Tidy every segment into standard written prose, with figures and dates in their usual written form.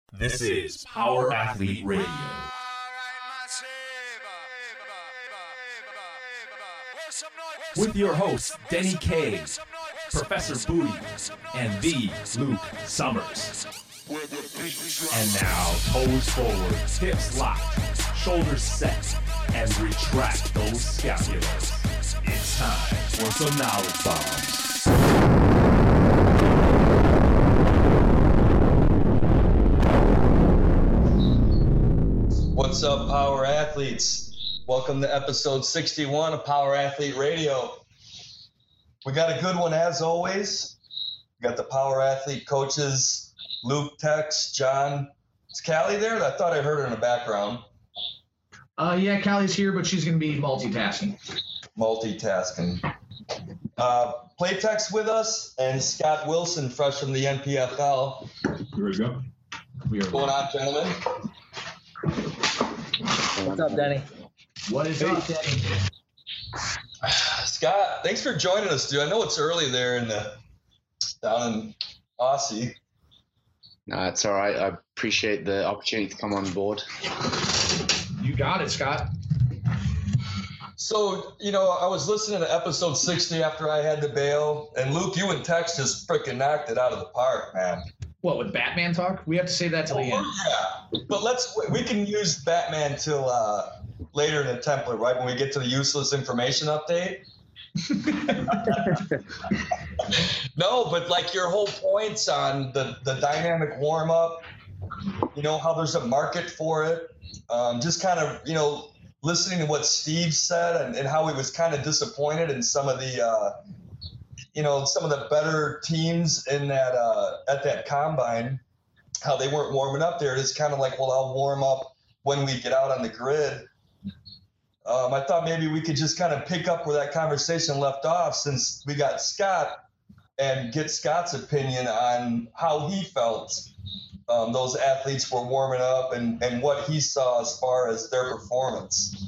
This is Power Athlete Radio. With your hosts, Denny K, Professor Booty, and the Luke Summers. And now, toes forward, hips locked, shoulders set, and retract those scapulars. It's time for some knowledge bombs. What's up, Power Athletes? Welcome to episode 61 of Power Athlete Radio. We got a good one as always. We got the Power Athlete coaches, Luke, Tex, John. Is Callie there? I thought I heard her in the background. Yeah, Callie's here, but she's going to be multitasking. Playtex with us, and Scott Wilson, fresh from the NPFL. Here we go. What's going on, gentlemen? What's up, Denny? What is up, Denny? Scott, thanks for joining us, dude. I know it's early there down in Aussie. No, it's all right. I appreciate the opportunity to come on board. You got it, Scott. So, I was listening to episode 60 after I had to bail, and Luke, you and Tex just freaking knocked it out of the park, man. What, with Batman talk? We have to say that till the end. Yeah, but we can use Batman till later in the template, right? When we get to the useless information update. No, but like your whole points on the dynamic warm up, how there's a market for it. Just kind of, listening to what Steve said and how he was kind of disappointed in some of the, some of the better teams in that at that combine, how they weren't warming up there. It's kind of like, well, I'll warm up when we get out on the grid. I thought maybe we could just kind of pick up where that conversation left off, since we got Scott, and get Scott's opinion on how he felt those athletes were warming up and what he saw as far as their performance.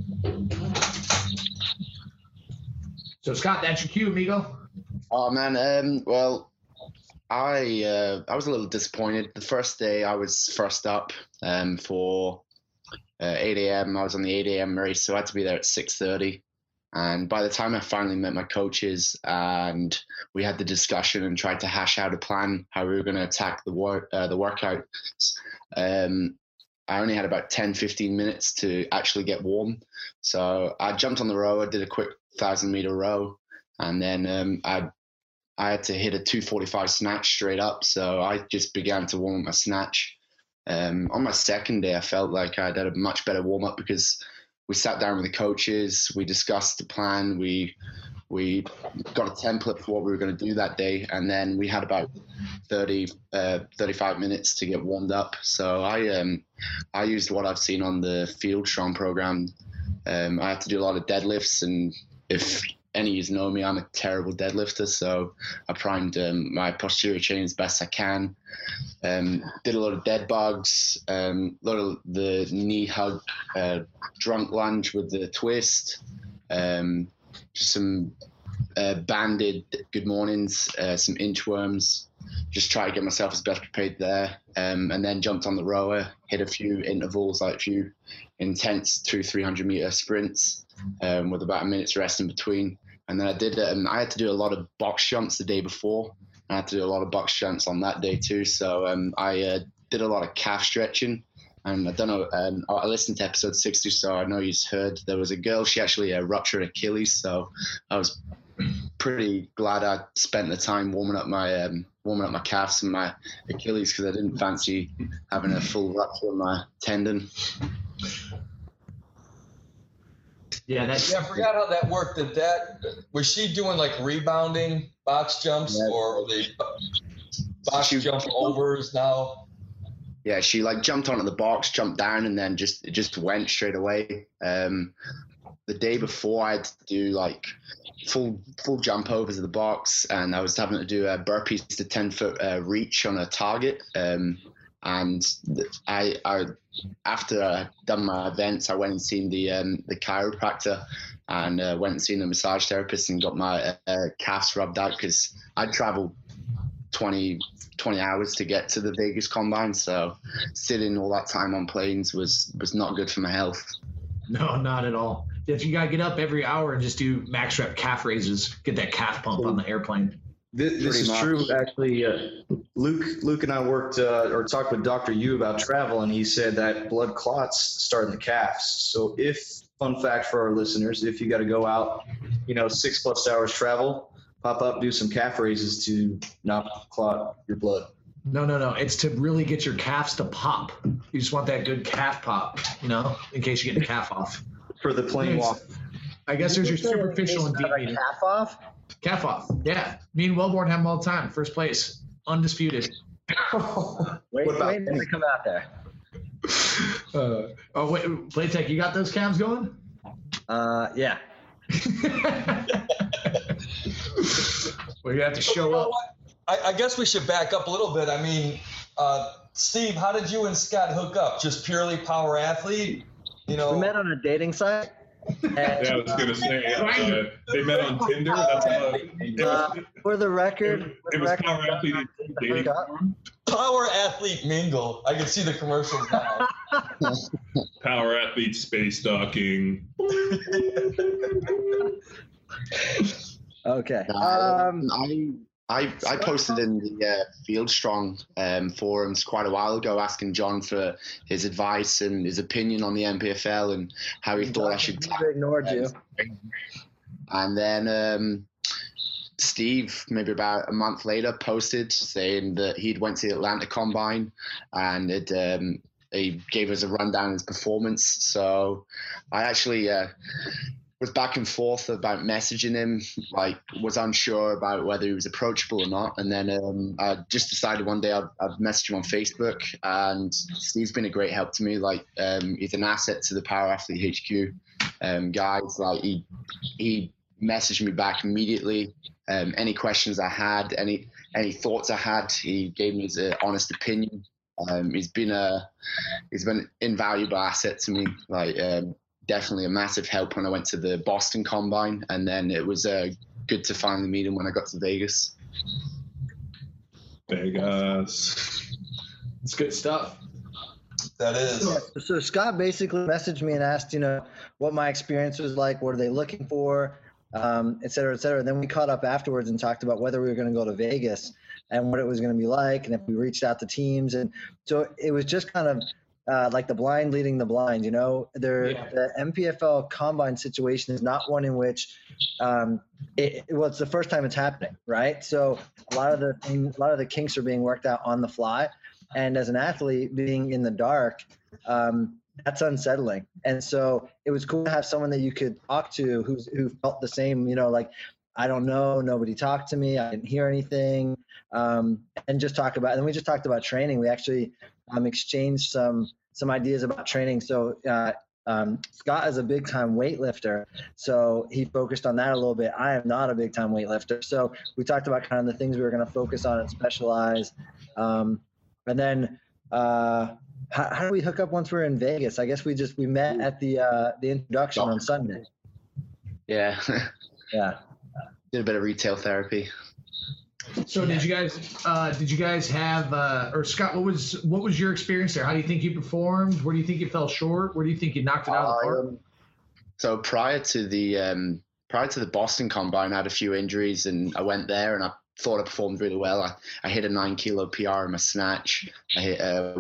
So, Scott, that's your cue, amigo. Oh man, well, I was a little disappointed. The first day I was first up for 8 a.m. I was on the 8 a.m. race, so I had to be there at 6:30. And by the time I finally met my coaches and we had the discussion and tried to hash out a plan how we were going to attack the workout, I only had about 10, 15 minutes to actually get warm. So I jumped on the row, I did a quick 1,000-meter row, and then I had to hit a 2:45 snatch straight up. So I just began to warm up my snatch. On my second day, I felt like I'd had a much better warm up because we sat down with the coaches, we discussed the plan, we got a template for what we were going to do that day, and then we had about 35 minutes to get warmed up. So I used what I've seen on the Field Strong program. I had to do a lot of deadlifts, and if any of you know me, I'm a terrible deadlifter, so I primed my posterior chain as best I can. Did a lot of dead bugs, a lot of the knee hug, drunk lunge with the twist, some banded good mornings, some inchworms. Just try to get myself as best prepared there, and then jumped on the rower, hit a few intervals, like a few intense 200-300 meter sprints, with about a minute's rest in between. And then I had to do a lot of box jumps the day before. I had to do a lot of box jumps on that day too. So I did a lot of calf stretching. And I don't know, I listened to episode 60, so I know you've heard there was a girl, she actually ruptured Achilles. So I was pretty glad I spent the time warming up my calves and my Achilles, because I didn't fancy having a full rupture of my tendon. Yeah, I forgot how that worked. Was she doing like rebounding box jumps, or the box jump overs now? Yeah, she like jumped onto the box, jumped down, and then just went straight away. The day before, I had to do like full jump overs of the box, and I was having to do burpees to 10-foot reach on a target. And I after I done my events, I went and seen the chiropractor, and went and seen the massage therapist and got my calves rubbed out, because I'd traveled 20 hours to get to the Vegas Combine. So sitting all that time on planes was not good for my health. No, not at all. If you gotta get up every hour and just do max rep calf raises, get that calf pump on the airplane. This is true, actually. Luke and I worked or talked with Dr. Yu about travel, and he said that blood clots start in the calves. So fun fact for our listeners, if you got to go out, 6+ hours travel, pop up, do some calf raises to not clot your blood. No. It's to really get your calves to pop. You just want that good calf pop, in case you get the calf off. For the plane walk. I guess there's your superficial and deep meeting. Calf off? Calf off, yeah. Me and Wellborn have them all the time. First place, undisputed. Wait until they come out there. Wait, Playtech, you got those calves going? Yeah. Well, you have to show up. I guess we should back up a little bit. I mean, Steve, how did you and Scott hook up? Just purely power athlete? We met on a dating site. Yeah, I was gonna say they met on Tinder. That's for the record, it was Power Athlete dating forum. Power Athlete Mingle. I can see the commercials now. Power Athlete space docking. Okay. I posted in the Field Strong forums quite a while ago asking John for his advice and his opinion on the NPFL and how he thought I should tackle. Ignored you. And then Steve, maybe about a month later, posted saying that he'd went to the Atlanta Combine and he gave us a rundown of his performance. So I actually was back and forth about messaging him, was unsure about whether he was approachable or not. And then I just decided one day I'd message him on Facebook, and Steve's been a great help to me. He's an asset to the Power Athlete HQ guys. He messaged me back immediately. Any questions I had, any thoughts I had, he gave me his honest opinion. He's been an invaluable asset to me. Definitely a massive help when I went to the Boston Combine, and then it was good to finally meet him when I got to Vegas. It's good stuff. That is. So Scott basically messaged me and asked, what my experience was like, what are they looking for, et cetera, et cetera. And then we caught up afterwards and talked about whether we were going to go to Vegas and what it was going to be like, and if we reached out to teams. And so it was just kind of like the blind leading the blind, The NPFL Combine situation is not one in which, it's the first time it's happening, right? So a lot of the kinks are being worked out on the fly, and as an athlete, being in the dark, that's unsettling. And so it was cool to have someone that you could talk to who felt the same, I don't know, nobody talked to me, I didn't hear anything, and just talk about. And then we just talked about training. We actually exchanged some ideas about training. So Scott is a big time weightlifter, so he focused on that a little bit. I am not a big time weightlifter, so we talked about kind of the things we were going to focus on and specialize. And then how do we hook up once we're in Vegas? I guess we met at the introduction on Sunday. Yeah. Yeah. Did a bit of retail therapy. So did you guys have or Scott, what was your experience there? How do you think you performed? Where do you think you fell short? Where do you think you knocked it out of the park? So prior to the Boston Combine, I had a few injuries, and I went there and I thought I performed really well. I hit a 9 kilo PR in my snatch. I hit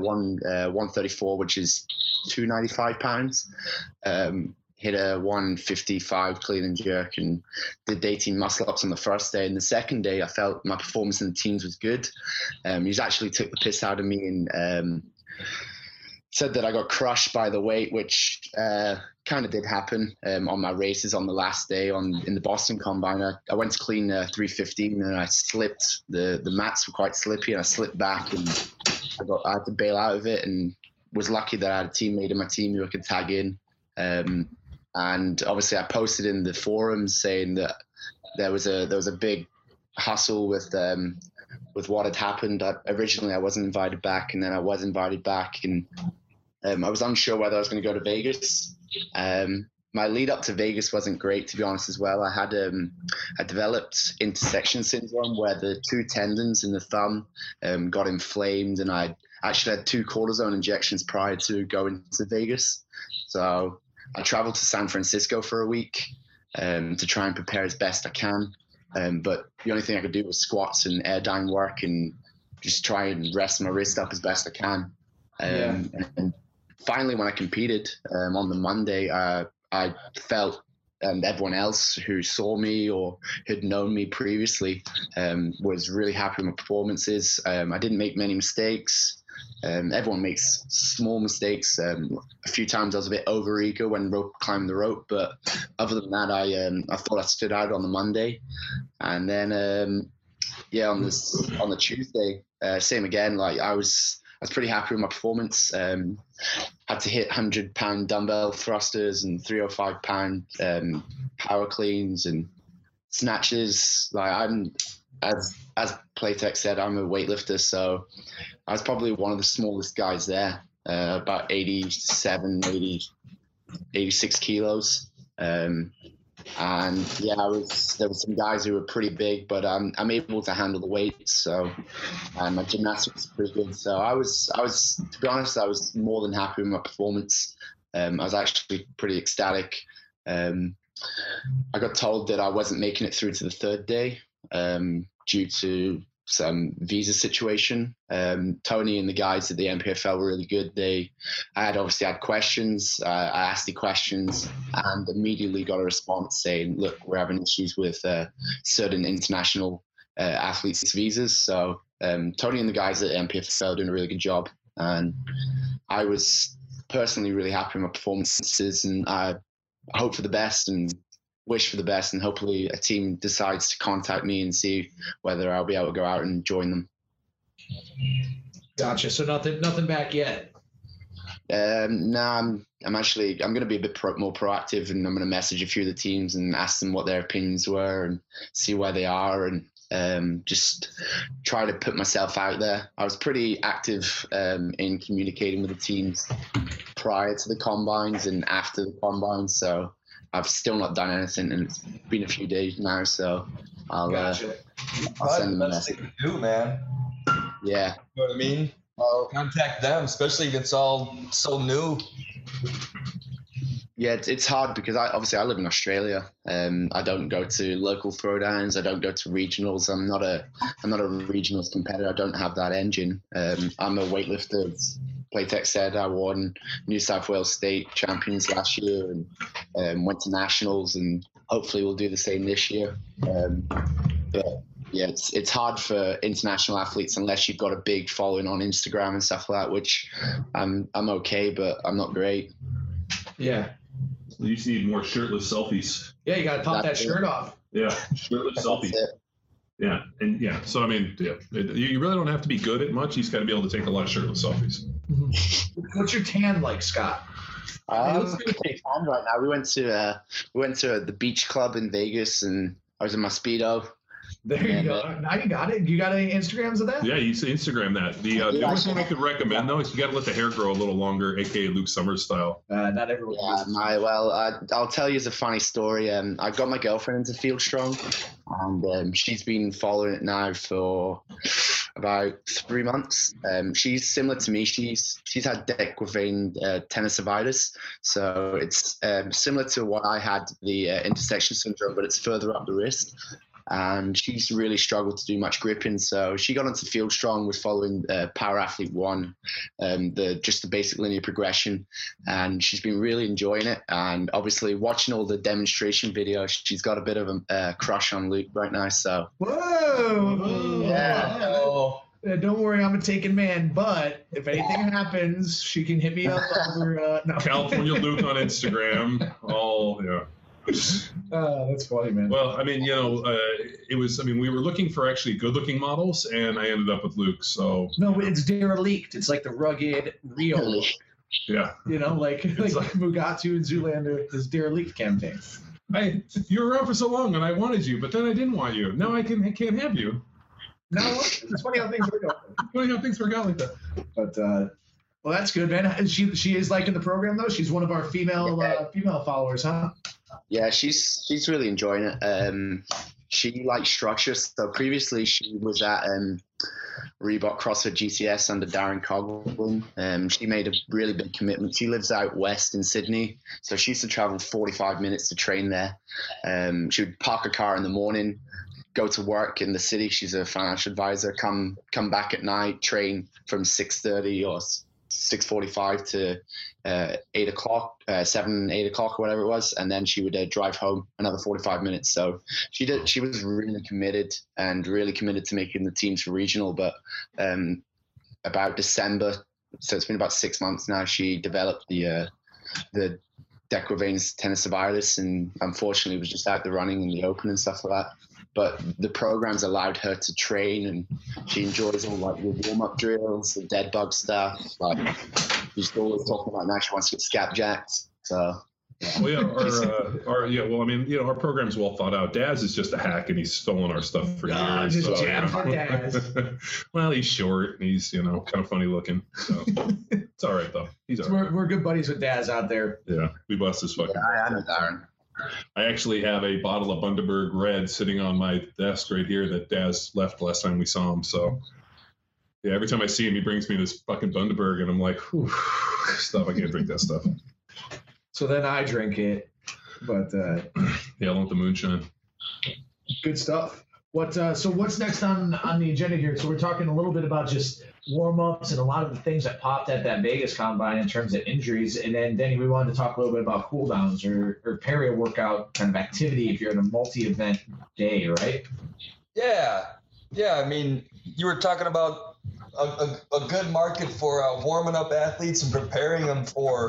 134, which is 295 pounds. Hit a 155 clean and jerk, and did 18 muscle ups on the first day. And the second day, I felt my performance in the teams was good. He actually took the piss out of me and said that I got crushed by the weight, which kind of did happen on my races on the last day in the Boston Combine. I went to clean 315 and I slipped. The mats were quite slippy, and I slipped back and I had to bail out of it, and was lucky that I had a teammate in my team who I could tag in. And obviously I posted in the forums saying that there was a big hustle with what had happened. Originally I wasn't invited back, and then I was invited back, and I was unsure whether I was going to go to Vegas. my lead up to Vegas wasn't great, to be honest, as well. I developed intersection syndrome, where the 2 tendons in the thumb got inflamed, and I actually had 2 cortisone injections prior to going to Vegas. So I traveled to San Francisco for a week to try and prepare as best I can. But the only thing I could do was squats and airdyne work and just try and rest my wrist up as best I can. And finally, when I competed on the Monday, I felt everyone else who saw me or had known me previously was really happy with my performances. I didn't make many mistakes. Everyone makes small mistakes. A few times I was a bit over eager when climbing the rope, but other than that, I thought I stood out on the Monday. And then on the Tuesday, same again. Like I was pretty happy with my performance. Had to hit 100-pound dumbbell thrusters and 305-pound power cleans and snatches. Like I'm, as Playtech said, I'm a weightlifter, so I was probably one of the smallest guys there, about 86 kilos. And yeah, there were some guys who were pretty big, but I'm able to handle the weights. So, and my gymnastics was pretty good. So I was, to be honest, I was more than happy with my performance. I was actually pretty ecstatic. I got told that I wasn't making it through to the 3rd day due to some visa situation. Tony and the guys at the NPFL were really good. I had questions. I asked the questions and immediately got a response saying, look, we're having issues with certain international athletes' visas. So Tony and the guys at the NPFL are doing a really good job. And I was personally really happy with my performances, and I hope for the best and wish for the best, and hopefully a team decides to contact me and see whether I'll be able to go out and join them. Gotcha. So nothing back yet. No, I'm going to be a bit more proactive, and I'm going to message a few of the teams and ask them what their opinions were and see where they are, and just try to put myself out there. I was pretty active in communicating with the teams prior to the combines and after the combines, so I've still not done anything, and it's been a few days now, so I'll send them a message. Thing to do, man. Yeah. You know what I mean? Contact them, especially if it's all so new. Yeah, it's hard because I live in Australia. I don't go to local throwdowns. I don't go to regionals. I'm not a regionals competitor. I don't have that engine. I'm a weightlifter. As Playtech said, I won New South Wales State Champions last year and went to nationals, and hopefully we'll do the same this year. But yeah, it's hard for international athletes unless you've got a big following on Instagram and stuff like that, which I'm okay, but I'm not great. Yeah. You just need more shirtless selfies. Yeah, you got to pop that shirt off. Yeah, shirtless selfies. Yeah, and yeah. So I mean, yeah, you really don't have to be good at much. You just got to be able to take a lot of shirtless selfies. What's your tan like, Scott? It's pretty fun right now. We went to the beach club in Vegas, and I was in my Speedo. There you go. Now you got it. You got any Instagrams of that? Yeah, you say Instagram that. The only thing I could recommend though is you got to let the hair grow a little longer, aka Luke Summers style. Not everyone. Yeah, I'll tell you as a funny story. I got my girlfriend into Field Strong, and she's been following it now for about 3 months. She's similar to me. She's had deck vein tenosynovitis, so it's similar to what I had, the intersection syndrome, but it's further up the wrist. And she's really struggled to do much gripping, so she got into Field Strong, was following Power Athlete 1, just the basic linear progression, and she's been really enjoying it. And obviously, watching all the demonstration videos, she's got a bit of a crush on Luke right now. So whoa, yeah. Don't worry, I'm a taken man, but if anything happens, she can hit me up over California Luke on Instagram. Yeah. That's funny, man. Well, I mean, we were looking for actually good-looking models, and I ended up with Luke. So no, it's derelict. It's like the rugged, real. Yeah. Like Mugatu and Zoolander, this derelict campaign. You were around for so long, and I wanted you, but then I didn't want you. Now I can't have you. No, it's funny how things work out. Funny how things work out like that. But Well, that's good, man. She is liking the program though. She's one of our female followers, huh? Yeah, she's really enjoying it. She likes structure. So previously she was at Reebok CrossFit GCS under Darren Coughlin. She made a really big commitment. She lives out west in Sydney, so she used to travel 45 minutes to train there. She would park a car in the morning, go to work in the city. She's a financial advisor. Come back at night, train from 6:30 or 6:45 to 8 o'clock, 8 o'clock or whatever it was, and then she would drive home another 45 minutes. So she was really committed to making the teams for regional. But about December, so it's been about 6 months now, she developed the decurvaneous tenosynovitis, and unfortunately was just out the running in the open and stuff like that. But the programs allowed her to train, and she enjoys all like the warm-up drills, the dead bug stuff. Like she's always talking about now she wants to get scapjacked. So well, yeah, our program's well thought out. Daz is just a hack, and he's stolen our stuff for years. Just so, jam for Daz. Well, he's short, and he's kind of funny looking. So it's all right though. He's all right. We're good buddies with Daz out there. Yeah, we bust his fucking. Yeah, I know Darren. I actually have a bottle of Bundaberg Red sitting on my desk right here that Daz left last time we saw him. So, yeah, every time I see him, he brings me this fucking Bundaberg, and I'm like, whew, stuff. I can't drink that stuff. So then I drink it, but yeah, I want the moonshine. Good stuff. So what's next on the agenda here? So we're talking a little bit about just warm-ups and a lot of the things that popped at that Vegas Combine in terms of injuries. And then, Denny, we wanted to talk a little bit about cooldowns or perio-workout kind of activity if you're in a multi-event day, right? Yeah. I mean, you were talking about a good market for warming up athletes and preparing them for,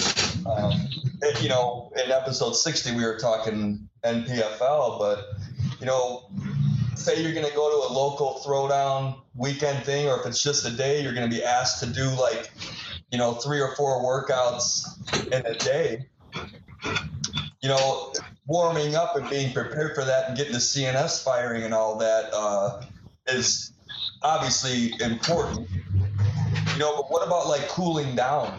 in episode 60, we were talking NPFL, but, say you're going to go to a local throwdown weekend thing, or if it's just a day, you're going to be asked to do 3 or 4 workouts in a day. Warming up and being prepared for that and getting the CNS firing and all that is obviously important. But what about cooling down?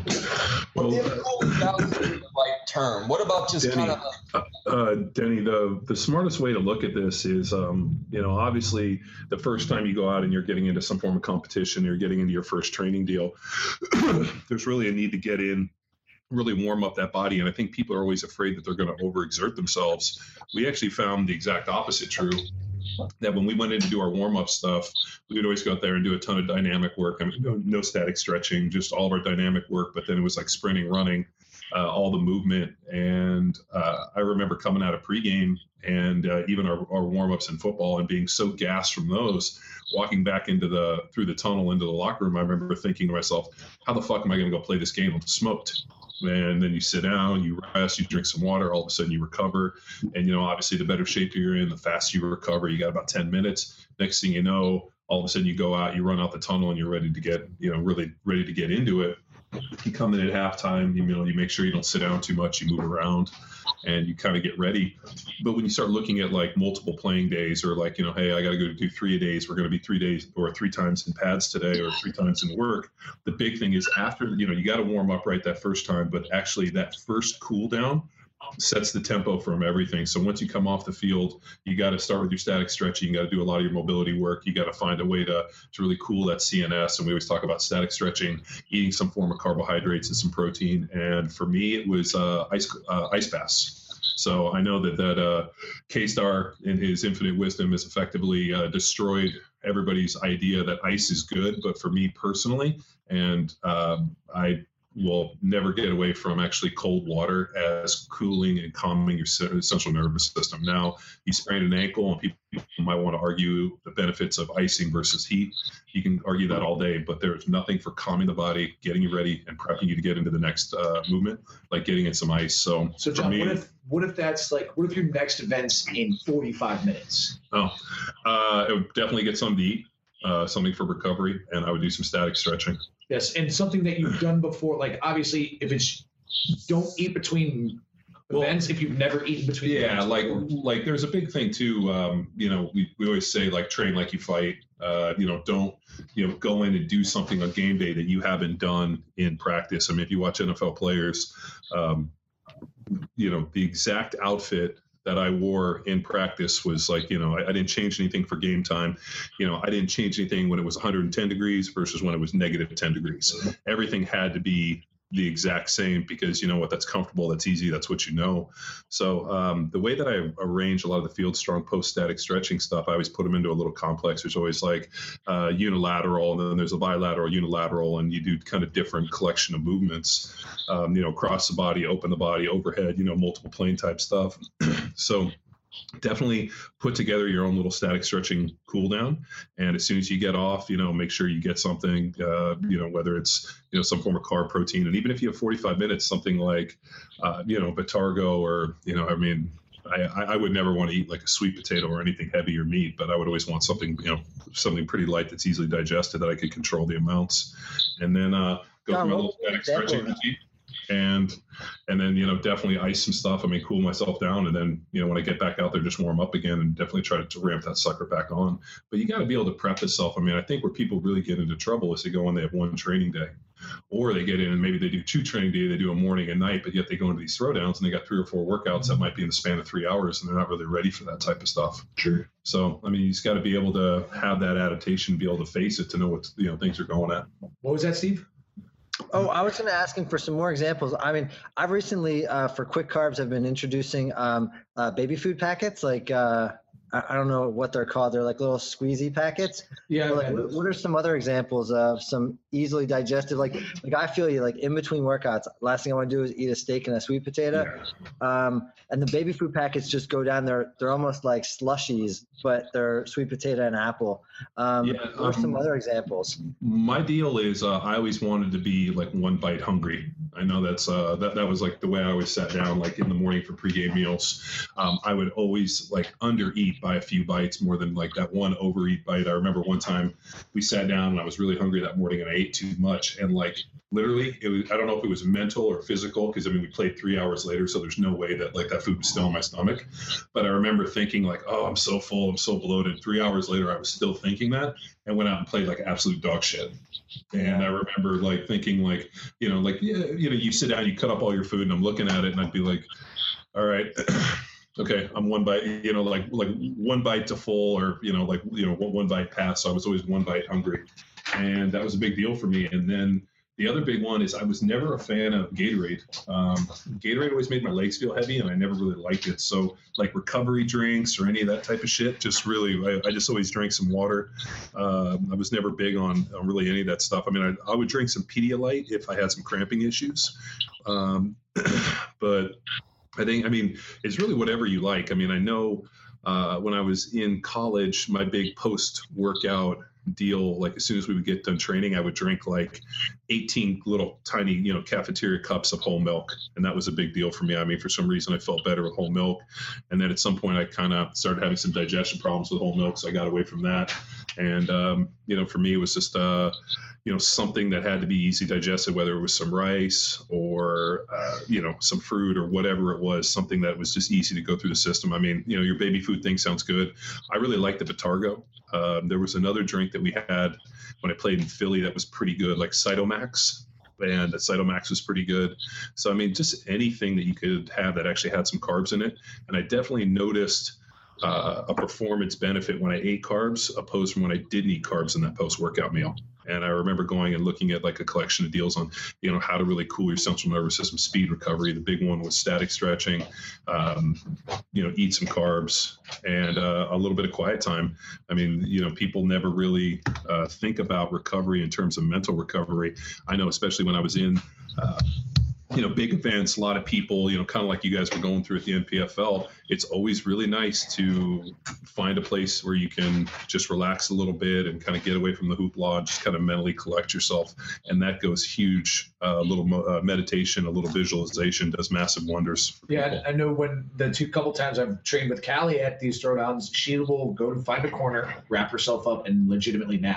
If cooling down is the right term, what about just Denny, Denny, the smartest way to look at this is, obviously the first time you go out and you're getting into some form of competition, you're getting into your first training deal, there's really a need to get in, really warm up that body. And I think people are always afraid that they're going to overexert themselves. We actually found the exact opposite true. That when we went in to do our warm-up stuff, we would always go out there and do a ton of dynamic work. I mean, no static stretching, just all of our dynamic work. But then it was like sprinting, running, all the movement. And I remember coming out of pregame and even our warm-ups in football and being so gassed from those, walking back through the tunnel into the locker room. I remember thinking to myself, how the fuck am I going to go play this game? I'm smoked. And then you sit down, you rest, you drink some water, all of a sudden you recover. And, obviously the better shape you're in, the faster you recover. You got about 10 minutes. Next thing you know, all of a sudden you go out, you run out the tunnel and you're ready to get, really ready to get into it. You come in at halftime, you make sure you don't sit down too much, you move around and you kind of get ready. But when you start looking at multiple playing days or hey, I got to go do 3 days, we're going to be 3 days or 3 times in pads today or 3 times in work. The big thing is after, you got to warm up right that first time, but actually that first cool down sets the tempo from everything. So once you come off the field, you got to start with your static stretching. You got to do a lot of your mobility work. You got to find a way to really cool that CNS. And we always talk about static stretching, eating some form of carbohydrates and some protein. And for me, it was ice baths. So I know that K-Star in his infinite wisdom has effectively destroyed everybody's idea that ice is good. But for me personally, and I will never get away from actually cold water as cooling and calming your central nervous system. Now, you sprained an ankle, and people might want to argue the benefits of icing versus heat. You can argue that all day, but there's nothing for calming the body, getting you ready, and prepping you to get into the next movement, like getting in some ice. So John, what if your next event's in 45 minutes? I would definitely get something to eat, something for recovery, and I would do some static stretching. Yes, and something that you've done before, obviously, if it's don't eat between events if you've never eaten between? Yeah, like there's a big thing too. We always say like train like you fight. Don't go in and do something on game day that you haven't done in practice. I mean, if you watch NFL players, the exact outfit that I wore in practice was like, I didn't change anything for game time. I didn't change anything when it was 110 degrees versus when it was negative 10 degrees. Everything had to be the exact same because that's comfortable, that's easy, that's what you know. So the way that I arrange a lot of the field strong post static stretching stuff, I always put them into a little complex. There's always like unilateral, and then there's a bilateral, unilateral, and you do kind of different collection of movements, across the body, open the body, overhead, multiple plane type stuff. So definitely put together your own little static stretching cool down. And as soon as you get off, make sure you get something, whether it's, some form of carb, protein. And even if you have 45 minutes, something like, Botargo or, I would never want to eat like a sweet potato or anything heavy or meat, but I would always want something, something pretty light that's easily digested that I could control the amounts. And then go through my little static stretching routine. And then, definitely ice some stuff. Cool myself down. And then, when I get back out there, just warm up again and definitely try to ramp that sucker back on. But you got to be able to prep yourself. I think where people really get into trouble is they go and they have one training day, or they get in and maybe they do 2 training days, they do a morning and night, but yet they go into these throwdowns and they got 3 or 4 workouts that might be in the span of 3 hours and they're not really ready for that type of stuff. Sure. So, you just got to be able to have that adaptation, be able to face it, to know what, things are going at. What was that, Steve? Oh, I was going to ask him for some more examples. I've recently, for quick carbs, I've been introducing baby food packets. Like, I don't know what they're called. They're like little squeezy packets. Yeah. What are some other examples of some easily digested? Like I feel you. Like in between workouts, last thing I want to do is eat a steak and a sweet potato. Yeah. And the baby food packets just go down there. They're almost like slushies, but they're sweet potato and apple. Or some other examples. My deal is I always wanted to be like one bite hungry. I know that's that was like the way I always sat down, like in the morning for pregame meals. I would always like under eat by a few bites more than like that one overeat bite. I remember one time we sat down and I was really hungry that morning and I ate too much, and like literally it was, I don't know if it was mental or physical, because we played 3 hours later, so there's no way that like that food was still in my stomach. But I remember thinking like, oh, I'm so full, I'm so bloated. 3 hours later I was still thinking that, and went out and played like absolute dog shit. And I remember like thinking like, you sit down, you cut up all your food, and I'm looking at it and I'd be like, all right, okay, I'm one bite, like one bite to full, or, one bite past. So I was always one bite hungry. And that was a big deal for me. And then the other big one is I was never a fan of Gatorade. Gatorade always made my legs feel heavy, and I never really liked it. So like recovery drinks or any of that type of shit, just really, I just always drank some water. I was never big on really any of that stuff. I would drink some Pedialyte if I had some cramping issues. But I think, it's really whatever you like. I know when I was in college, my big post-workout deal, like as soon as we would get done training, I would drink like 18 little tiny, cafeteria cups of whole milk. And that was a big deal for me. For some reason I felt better with whole milk. And then at some point I kind of started having some digestion problems with whole milk. So I got away from that. And, for me, it was just, something that had to be easy digested, whether it was some rice or, some fruit or whatever it was, something that was just easy to go through the system. Your baby food thing sounds good. I really like the Botargo. There was another drink that we had when I played in Philly that was pretty good, like Cytomax. And the Cytomax was pretty good. So, just anything that you could have that actually had some carbs in it. And I definitely noticed a performance benefit when I ate carbs opposed from when I didn't eat carbs in that post-workout meal. And I remember going and looking at like a collection of deals on, how to really cool your central nervous system, speed recovery. The big one was static stretching, eat some carbs, and a little bit of quiet time. People never really think about recovery in terms of mental recovery. I know, especially when I was in big events, a lot of people, kind of like you guys were going through at the NPFL, it's always really nice to find a place where you can just relax a little bit and kind of get away from the hoopla and just kind of mentally collect yourself. And that goes huge. A little meditation, a little visualization does massive wonders for people. Yeah, I know when the couple times I've trained with Callie at these throwdowns, she will go to find a corner, wrap herself up, and legitimately nap.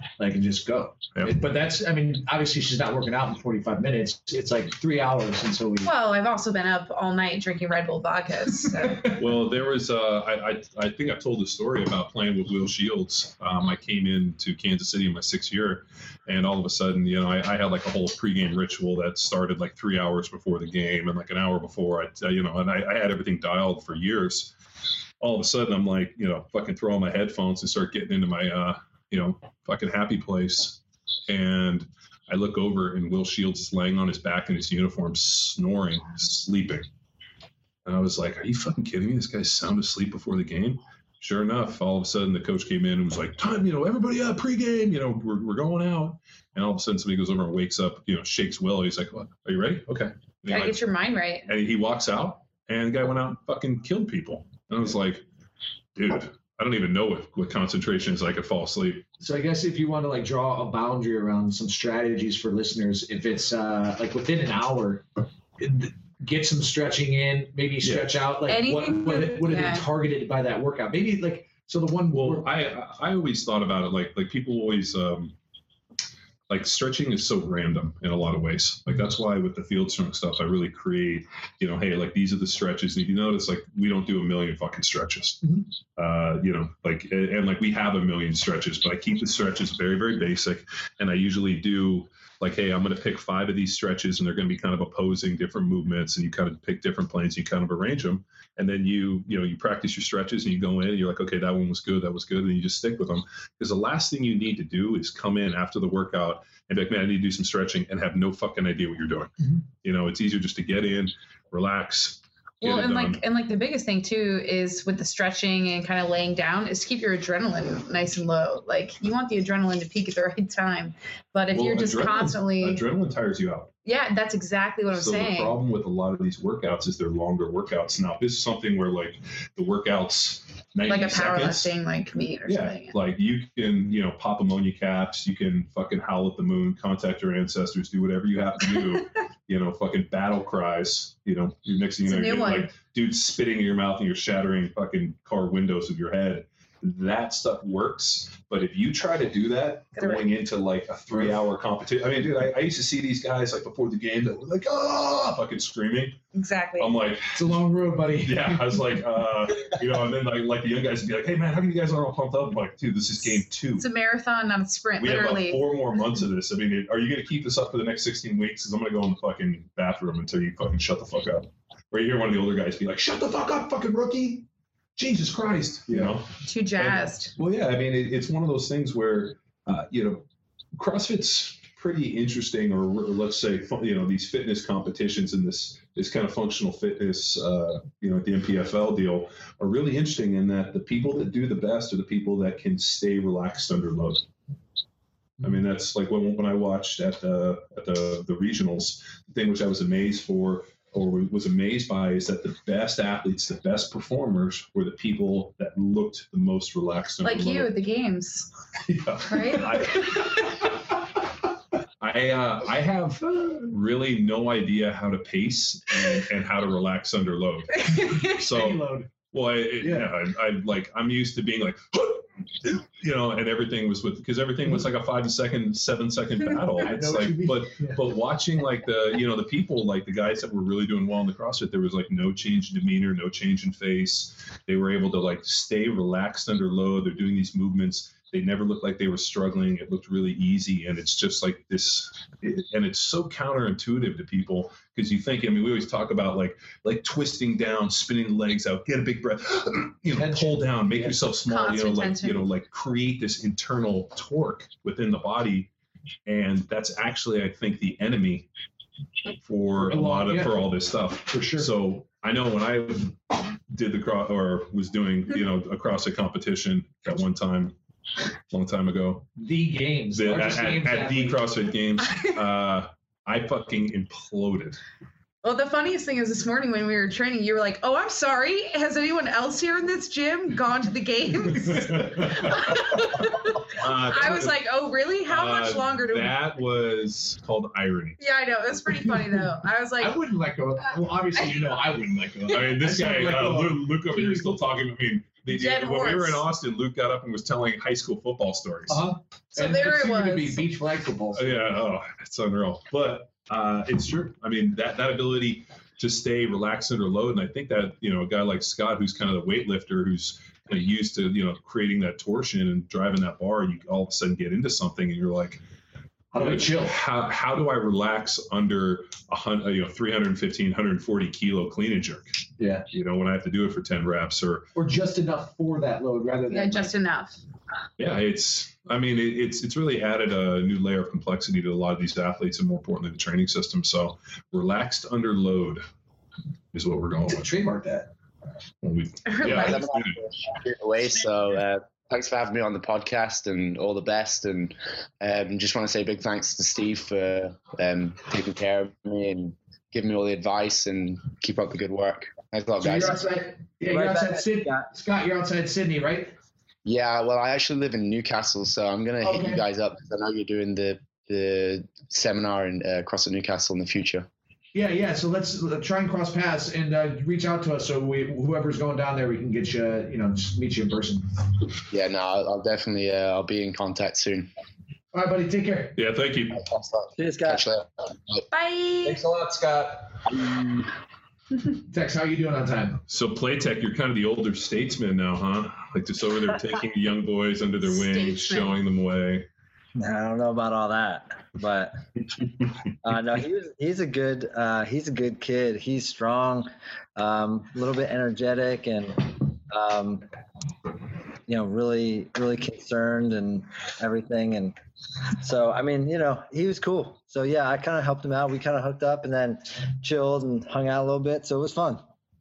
like, and just go. Yep. But that's, I mean, obviously she's not working out in 45 minutes. It's like 3 hours until we. Well, I've also been up all night drinking Red Bull vodkas. So. Well, there was I think I told the story about playing with Will Shields. I came into Kansas City in my 6th year, and all of a sudden, you know, I had like a whole pregame ritual that started like 3 hours before the game and like an hour before. I had everything dialed for years. All of a sudden, I'm like, you know, fucking throw on my headphones and start getting into my, you know, fucking happy place. And I look over and Will Shields is laying on his back in his uniform, snoring, sleeping. And I was like, are you fucking kidding me? This guy's sound asleep before the game. Sure enough, all of a sudden the coach came in and was like, time, you know, everybody up pregame, you know, we're going out. And all of a sudden somebody goes over and wakes up, you know, shakes Will. He's like, what? Are you ready? Okay. Gotta get your mind right. And he walks out and the guy went out and fucking killed people. And I was like, dude, I don't even know what concentration is. I could fall asleep. So I guess if you want to like draw a boundary around some strategies for listeners, if it's like within an hour, get some stretching in, maybe stretch out. Like anything what have been targeted by that workout? Maybe like, so the one. Well, I always thought about it like people always like stretching is so random in a lot of ways. Like that's why with the field strength stuff, I really create, you know, hey, like these are the stretches. And if you notice, like we don't do a million fucking stretches, you know, like, and like we have a million stretches, but I keep the stretches very, very basic. And I usually do like, hey, I'm going to pick 5 of these stretches and they're going to be kind of opposing different movements, and you kind of pick different planes, you kind of arrange them. And then you practice your stretches and you go in and you're like, okay, that one was good. That was good. And you just stick with them. Because the last thing you need to do is come in after the workout and be like, man, I need to do some stretching and have no fucking idea what you're doing. You know, it's easier just to get in, relax. Well, and like the biggest thing too is with the stretching and kind of laying down is to keep your adrenaline nice and low. Like you want the adrenaline to peak at the right time, but if you're just constantly adrenaline tires you out. Yeah, that's exactly what I'm saying. So the problem with a lot of these workouts is they're longer workouts. Now, this is something where like the workouts 90 like a seconds, powerlifting like meet or something. Like you can, you know, pop ammonia caps, you can fucking howl at the moon, contact your ancestors, do whatever you have to do. You know, fucking battle cries. You know, you're mixing, you know, you're like dudes spitting in your mouth and you're shattering fucking car windows with your head. That stuff works, but if you try to do that going into like a 3-hour competition, I mean, dude, I used to see these guys like before the game that were like, fucking screaming. Exactly. I'm like, it's a long road, buddy. Yeah, I was like, you know, and then like the young guys would be like, hey man, how come you guys aren't all pumped up? I'm like, dude, this is game 2. It's a marathon, not a sprint. We literally. have like 4 more months of this. I mean, are you going to keep this up for the next 16 weeks? Because I'm going to go in the fucking bathroom until you fucking shut the fuck up. Or you hear one of the older guys be like, shut the fuck up, fucking rookie. Jesus Christ, you know. Too jazzed. Well, yeah, I mean, it's one of those things where, you know, CrossFit's pretty interesting, or let's say, you know, these fitness competitions and this kind of functional fitness, you know, the MPFL deal are really interesting in that the people that do the best are the people that can stay relaxed under load. I mean, that's like when I watched at the regionals, the thing which I was amazed by is that the best athletes, the best performers were the people that looked the most relaxed. Like you at the games. Yeah. Right? I have really no idea how to pace and how to relax under load. So, well, I'm used to being like, you know, and everything was because everything was like a 7-second battle. It's like, but watching like the people, like the guys that were really doing well in the CrossFit, there was like no change in demeanor, no change in face. They were able to like stay relaxed under load. They're doing these movements. They never looked like they were struggling. It looked really easy. And it's just like this, and it's so counterintuitive to people because you think, I mean, we always talk about like twisting down, spinning the legs out, get a big breath, you know, pull down, make yourself small, like create this internal torque within the body. And that's actually, I think, the enemy for for all this stuff. For sure. So I know when I did was doing, you know, a CrossFit competition at one time, long time ago. The games. At the CrossFit Games, I fucking imploded. Well, the funniest thing is this morning when we were training, you were like, oh, I'm sorry. Has anyone else here in this gym gone to the games? I was like, oh, really? How much longer do we... That was called irony. Yeah, I know. That's pretty funny, though. I was like... I wouldn't let go. Well, obviously, you know, I wouldn't let go. I mean, this guy, Luke over here is still talking. I mean, Dead when we were in horse. Austin, Luke got up and was telling high school football stories. So and there it's it soon to was. be beach flag football. Yeah, it's unreal. But it's true. I mean, that ability to stay relaxed under load, and I think that a guy like Scott, who's kind of the weightlifter, who's kind of used to creating that torsion and driving that bar, you all of a sudden get into something and you're like, How do I chill? How do I relax under 315, 140 kilo clean and jerk? Yeah. When I have to do it for 10 reps or just enough for that load rather than Yeah, just enough. yeah, it's really added a new layer of complexity to a lot of these athletes, and more importantly, the training system. So relaxed under load is what we're going with. Trademark that. Away. So thanks for having me on the podcast, and all the best. And just want to say big thanks to Steve for taking care of me and giving me all the advice, and keep up the good work. Thanks a lot, guys. You're outside Sydney. Scott, you're outside Sydney, right? Yeah, well, I actually live in Newcastle, so I'm going to hit you guys up because I know you're doing the seminar in CrossFit Newcastle in the future. Yeah. So let's try and cross paths and reach out to us so whoever's going down there, we can get you, just meet you in person. Yeah, no, I'll definitely, I'll be in contact soon. All right, buddy. Take care. Yeah, thank you. Cheers, Scott. Catch you later. Bye. Thanks a lot, Scott. Tex, how are you doing on time? So Playtech, you're kind of the older statesman now, huh? Like just over there taking the young boys under their wings, showing them way. I don't know about all that, but no, he's a good kid. He's strong, a little bit energetic, and really concerned and everything. And so he was cool. So yeah, I kind of helped him out. We kind of hooked up and then chilled and hung out a little bit. So it was fun.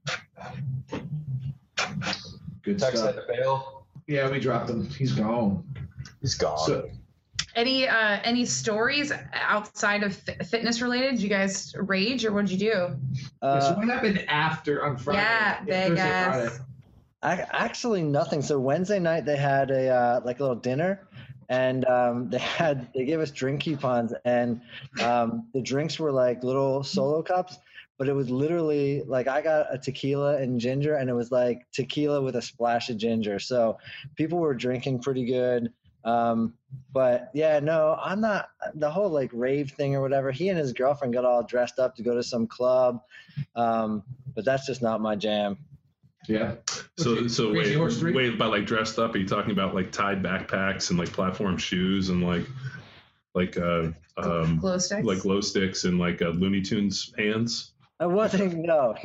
Good Tex stuff. had to bail. Yeah, we dropped him. He's gone. So, Any stories outside of fitness related? Did you guys rage or what'd you do? so what happened after on Friday? Yeah, Vegas. Actually nothing. So Wednesday night they had a little dinner, and they gave us drink coupons, and the drinks were like little solo cups, but it was literally like I got a tequila and ginger, and it was like tequila with a splash of ginger. So people were drinking pretty good. But yeah, no, I'm not the whole like rave thing or whatever. He and his girlfriend got all dressed up to go to some club. But that's just not my jam. Yeah. So wait, by like dressed up, are you talking about like tied backpacks and like platform shoes and like glow sticks? Like glow sticks and like Looney Tunes hands? I wasn't. No.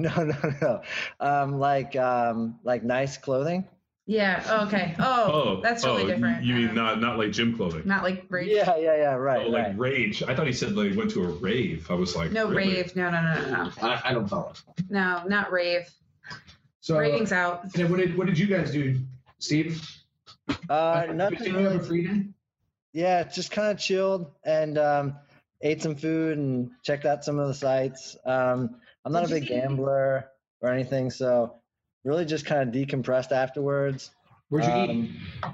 Like nice clothing. Yeah. Oh, okay. Oh, that's really different. You mean not like gym clothing? Not like rage. Yeah. Right. Oh, like right. rage. I thought he said like went to a rave. I was like, No really? rave. No. I don't follow. No, not rave. So Raving's out. And what did you guys do, Steve? Nothing. Did you have a free day? Yeah, just kind of chilled and ate some food and checked out some of the sites. I'm not a big gambler or anything, so really just kind of decompressed afterwards. Where'd you eat?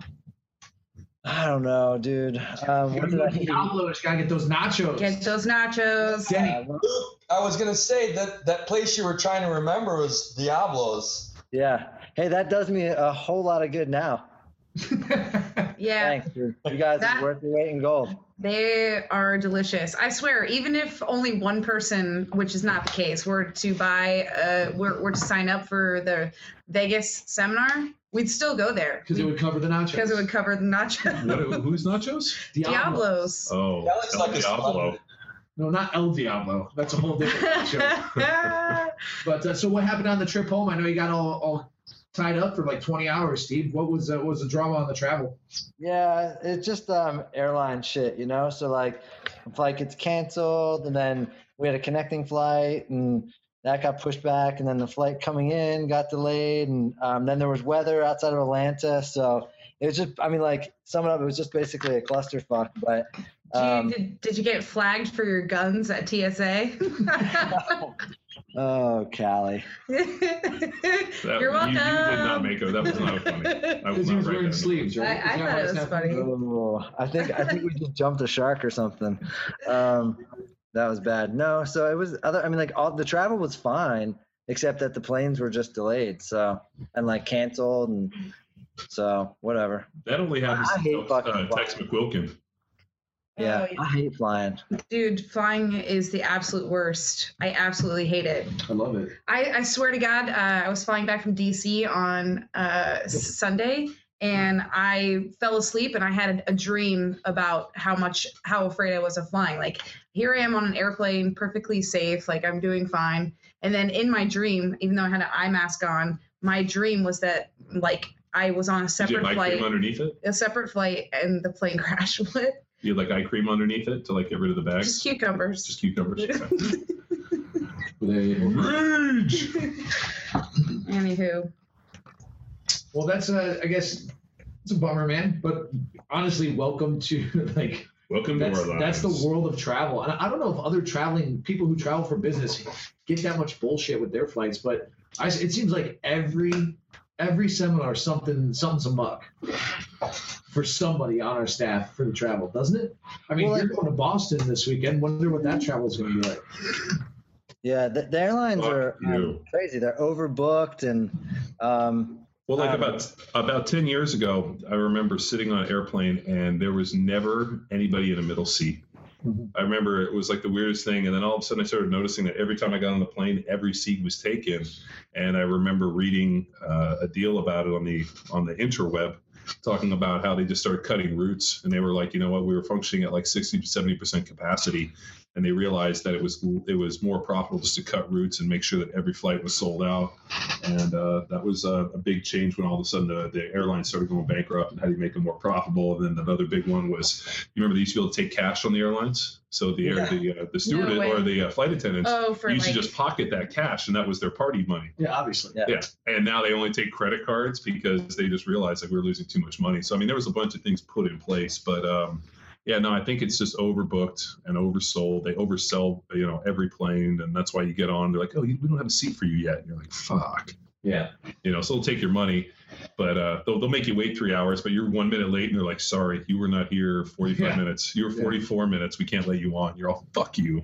I don't know, dude. What did I eat? Diablo's gotta get those nachos. Get those nachos. Denny. I was gonna say that place you were trying to remember was Diablo's. Yeah. Hey, that does me a whole lot of good now. Yeah. Thanks, dude. You guys are worth your weight in gold. They are delicious. I swear, even if only one person, which is not the case, were to were to sign up for the Vegas seminar, we'd still go there. Because it would cover the nachos. Because it would cover the nachos. Who's nachos? Diablo's. Oh, That looks like Diablo. No, not El Diablo. That's a whole different show. But so what happened on the trip home? I know you got all tied up for like 20 hours, Steve. What was the drama on the travel? Yeah, it's just airline shit, So like the flight gets canceled, and then we had a connecting flight, and that got pushed back, and then the flight coming in got delayed, and then there was weather outside of Atlanta, so it was just, sum it up, it was just basically a clusterfuck. But did you get flagged for your guns at TSA? Oh, Callie. You're welcome. You did not make it. That was not funny. I Because he was wearing sleeves, right? I thought it was funny. Oh, I think we just jumped a shark or something. That was bad. No, so it was all the travel was fine. except that the planes were just delayed, so and like canceled, and so whatever. That only happens I hate to Tex McQuilkin. Yeah, Oh, yeah. I hate flying. Dude, flying is the absolute worst. I absolutely hate it. I love it. I swear to God, I was flying back from DC on Sunday, and I fell asleep, and I had a dream about how afraid I was of flying. Like, here I am on an airplane, perfectly safe, like I'm doing fine. And then in my dream, even though I had an eye mask on, my dream was that like I was on a separate Did you have eye cream underneath it? A separate flight, and the plane crashed with it. You had like eye cream underneath it to like get rid of the bags? Just cucumbers. Just cucumbers. Rage. Anywho. Well, that's I guess it's a bummer, man. But honestly, welcome to like. Welcome to our lives. That's the world of travel. And I don't know if other people who travel for business get that much bullshit with their flights, but it seems like every seminar something's amok for somebody on our staff for the travel, doesn't it? I mean, you're going to Boston this weekend. Wonder what that travel is going to be like. Yeah, the airlines are crazy. They're overbooked, and well, like about 10 years ago, I remember sitting on an airplane and there was never anybody in a middle seat. Mm-hmm. I remember it was like the weirdest thing. And then all of a sudden I started noticing that every time I got on the plane, every seat was taken. And I remember reading a deal about it on the interweb, talking about how they just started cutting routes. And they were like, you know what, we were functioning at like 60 to 70% capacity. And they realized that it was more profitable just to cut routes and make sure that every flight was sold out. And that was a big change when all of a sudden the airlines started going bankrupt, and how do you make them more profitable? And then another big one was, you remember they used to be able to take cash on the airlines? So the steward or the flight attendants used to just pocket that cash, and that was their party money. Yeah, obviously. Yeah. And now they only take credit cards because they just realized that we were losing too much money. So, I mean, there was a bunch of things put in place, but yeah, no, I think it's just overbooked and oversold. They oversell, every plane, and that's why you get on. They're like, "Oh, we don't have a seat for you yet." And you're like, "Fuck." Yeah. So they'll take your money, but they'll make you wait 3 hours. But you're 1 minute late, and they're like, "Sorry, you were not here 45 minutes. You were 44 minutes. We can't let you on." You're all, "Fuck you."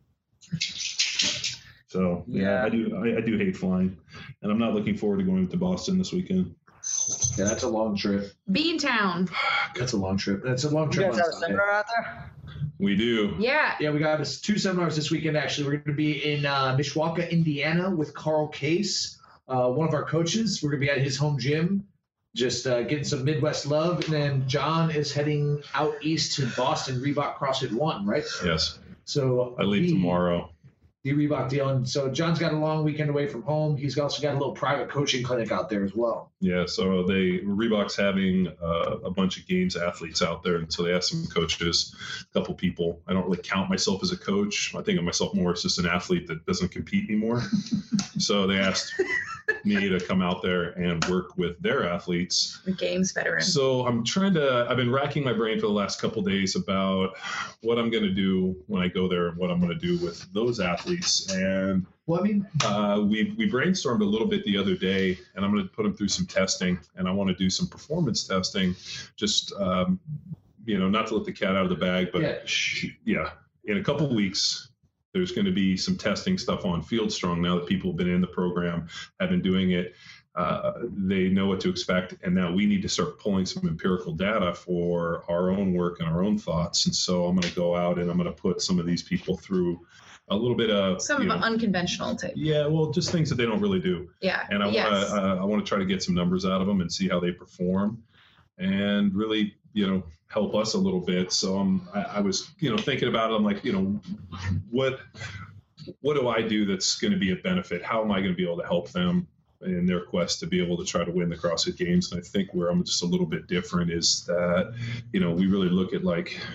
So yeah, I do hate flying, and I'm not looking forward to going to Boston this weekend. Yeah, that's a long trip. Beantown. That's a long trip. That's a long trip. You guys have a seminar out there? We do. Yeah. Yeah, we got 2 seminars this weekend, actually. We're going to be in Mishawaka, Indiana with Carl Case, one of our coaches. We're going to be at his home gym, just getting some Midwest love. And then John is heading out east to Boston, Reebok CrossFit 1, right? Yes. So I leave tomorrow. The Reebok deal. And so John's got a long weekend away from home. He's also got a little private coaching clinic out there as well. Yeah, so Reebok's having a bunch of games athletes out there, and so they asked some coaches, a couple people. I don't really count myself as a coach. I think of myself more as just an athlete that doesn't compete anymore. So they asked me to come out there and work with their athletes. The games veteran. So I've been racking my brain for the last couple of days about what I'm going to do when I go there and what I'm going to do with those athletes. And well, I mean, we brainstormed a little bit the other day, and I'm going to put them through some testing, and I want to do some performance testing, just not to let the cat out of the bag, but in a couple of weeks, there's going to be some testing stuff on Field Strong. Now that people have been in the program, have been doing it, they know what to expect, and now we need to start pulling some empirical data for our own work and our own thoughts. And so I'm going to go out and I'm going to put some of these people through a little bit of some unconventional type. Yeah, well, just things that they don't really do. Yeah. And I want to try to get some numbers out of them and see how they perform, and really, help us a little bit. So I was, thinking about it. I'm like, what do I do that's going to be a benefit? How am I going to be able to help them in their quest to be able to try to win the CrossFit Games? And I think where I'm just a little bit different is that, we really look at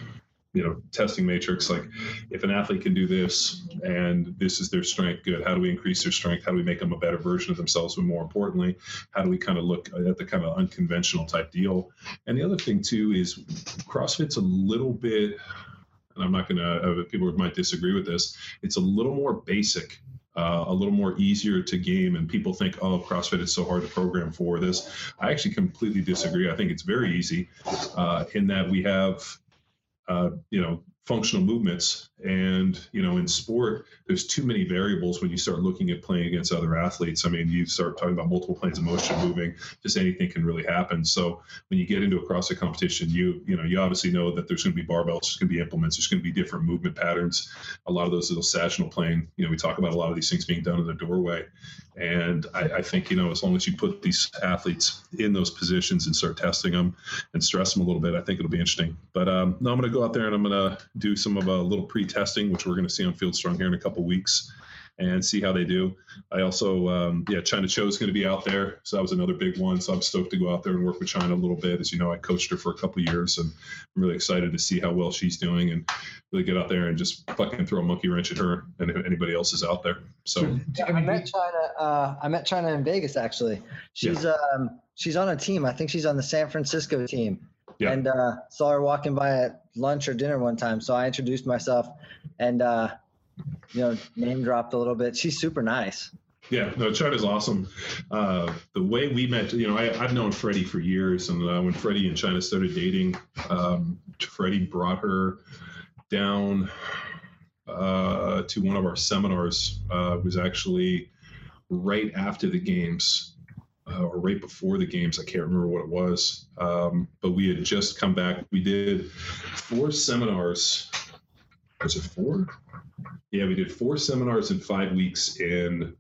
testing matrix, like if an athlete can do this and this is their strength, good. How do we increase their strength? How do we make them a better version of themselves? But more importantly, how do we kind of look at the kind of unconventional type deal? And the other thing too is CrossFit's a little bit, and I'm not going to, people might disagree with this, it's a little more basic, a little more easier to game, and people think, oh, CrossFit is so hard to program for this. I actually completely disagree. I think it's very easy in that we have functional movements. And, in sport, there's too many variables when you start looking at playing against other athletes. I mean, you start talking about multiple planes of motion moving, just anything can really happen. So when you get into a CrossFit competition, you obviously know that there's going to be barbells, there's going to be implements, there's going to be different movement patterns. A lot of those little sagittal plane, we talk about a lot of these things being done in the doorway. And I think, as long as you put these athletes in those positions and start testing them and stress them a little bit, I think it'll be interesting. But no, I'm going to go out there and I'm going to do some of a little pre-testing, which we're going to see on Field Strong here in a couple weeks, and see how they do. I also, China Cho is going to be out there. So that was another big one. So I'm stoked to go out there and work with China a little bit. As you know, I coached her for a couple of years, and I'm really excited to see how well she's doing and really get out there and just fucking throw a monkey wrench at her and if anybody else is out there. So I met China in Vegas, actually. She's on a team. I think she's on the San Francisco team. Yeah. And saw her walking by at lunch or dinner one time. So I introduced myself and, name dropped a little bit. She's super nice. Yeah, no, China's awesome. The way we met, I've known Freddie for years. And when Freddie and China started dating, Freddie brought her down to one of our seminars. It was actually right after the games. Or right before the games, I can't remember what it was. But we had just come back. We did 4 seminars. Was it 4? Yeah, we did 4 seminars in 5 weeks in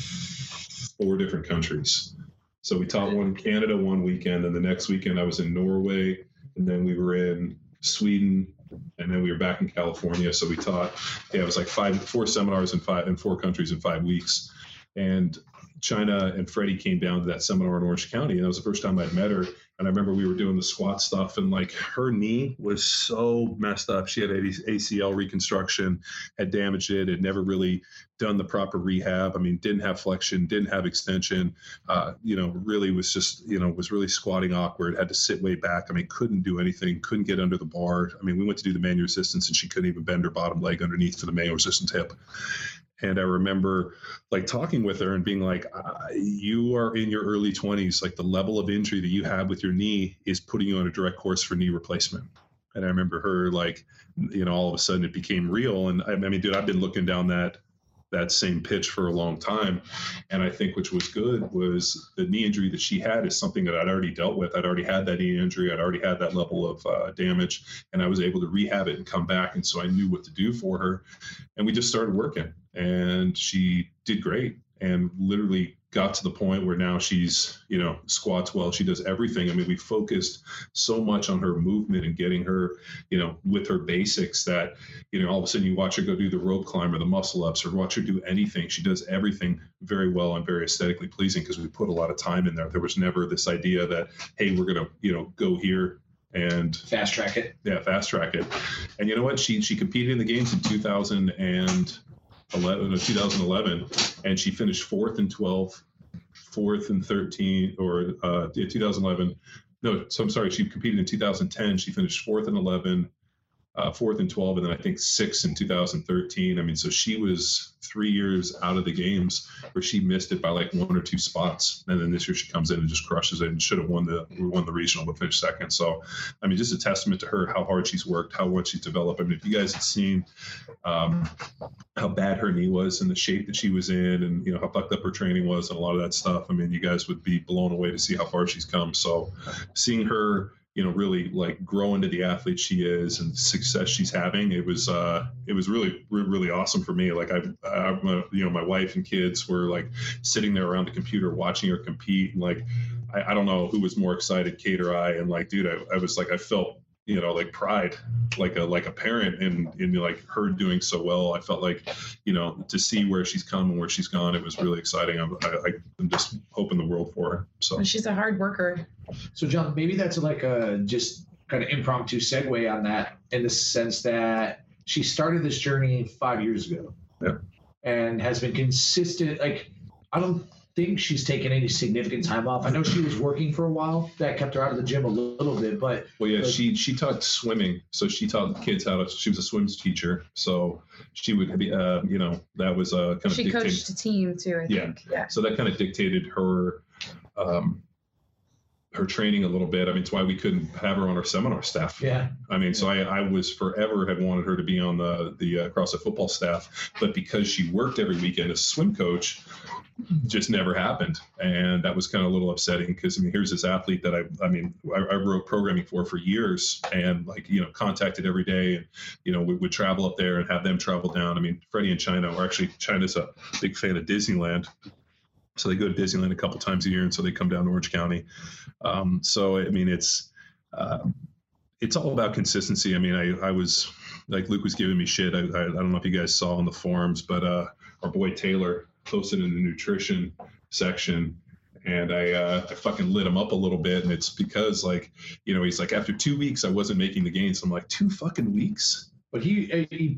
4 different countries. So we taught one in Canada one weekend, and the next weekend I was in Norway, and then we were in Sweden, and then we were back in California. So we taught, it was like 4 seminars in 4 countries in 5 weeks. And China and Freddie came down to that seminar in Orange County, and that was the first time I'd met her. And I remember we were doing the squat stuff, and like her knee was so messed up. She had ACL reconstruction, had damaged it, had never really done the proper rehab. I mean, didn't have flexion, didn't have extension, really was just, was really squatting awkward, had to sit way back. I mean, couldn't do anything, couldn't get under the bar. I mean, we went to do the manual resistance and she couldn't even bend her bottom leg underneath for the manual resistance hip. And I remember like talking with her and being like, you are in your early 20s. Like the level of injury that you have with your knee is putting you on a direct course for knee replacement. And I remember her like, all of a sudden it became real. And I mean, dude, I've been looking down that same pitch for a long time. And I think which was good was the knee injury that she had is something that I'd already dealt with. I'd already had that knee injury. I'd already had that level of damage, and I was able to rehab it and come back. And so I knew what to do for her. And we just started working, and she did great and literally got to the point where now she's, squats well. She does everything. I mean, we focused so much on her movement and getting her, with her basics that, all of a sudden you watch her go do the rope climb or the muscle ups or watch her do anything. She does everything very well and very aesthetically pleasing because we put a lot of time in there. There was never this idea that, hey, we're going to, go here and fast track it. Yeah, fast track it. And you know what? She competed in the games in 2011, and she finished 4th in 12, 4th in 13, or 2011. No, so I'm sorry. She competed in 2010. She finished 4th in 11, 4th in 12, and then I think 6th in 2013. I mean, so she was 3 years out of the games where she missed it by like 1 or 2 spots. And then this year she comes in and just crushes it and should have won the regional but finished 2nd. So, I mean, just a testament to her, how hard she's worked, how much she's developed. I mean, if you guys had seen how bad her knee was and the shape that she was in and, how fucked up her training was and a lot of that stuff, I mean, you guys would be blown away to see how far she's come. So seeing her, really like grow into the athlete she is and the success she's having, it was really, really awesome for me. Like I my wife and kids were like sitting there around the computer watching her compete. And like, I don't know who was more excited, Kate or I. And like, dude, I was like, I felt, like pride, like a parent in like her doing so well. I felt like, to see where she's come and where she's gone, it was really exciting. I'm just hoping the world for her. So she's a hard worker. So John, maybe that's like a just kind of impromptu segue on that, in the sense that she started this journey 5 years ago. Yeah. And has been consistent. Like, I don't think she's taken any significant time off. I know she was working for a while. That kept her out of the gym a little bit, but well, yeah, she taught swimming, so she taught kids how to. She was a swims teacher, so she would be, that was kind of. She coached a team too, I think. Yeah. So that kind of dictated her, her training a little bit. I mean, it's why we couldn't have her on our seminar staff. Yeah. I mean, so I was forever had wanted her to be on the CrossFit football staff, but because she worked every weekend as a swim coach, just never happened. And that was kind of a little upsetting because, I mean, here's this athlete that I wrote programming for years and contacted every day. And, we would travel up there and have them travel down. I mean, Freddie and China, or actually China's a big fan of Disneyland. So they go to Disneyland a couple times a year. And so they come down to Orange County. So, I mean, it's all about consistency. I mean, I was like, Luke was giving me shit. I don't know if you guys saw on the forums, but our boy Taylor posted in the nutrition section, and I fucking lit him up a little bit. And it's because he's like, after 2 weeks, I wasn't making the gains. I'm like, 2 fucking weeks? But he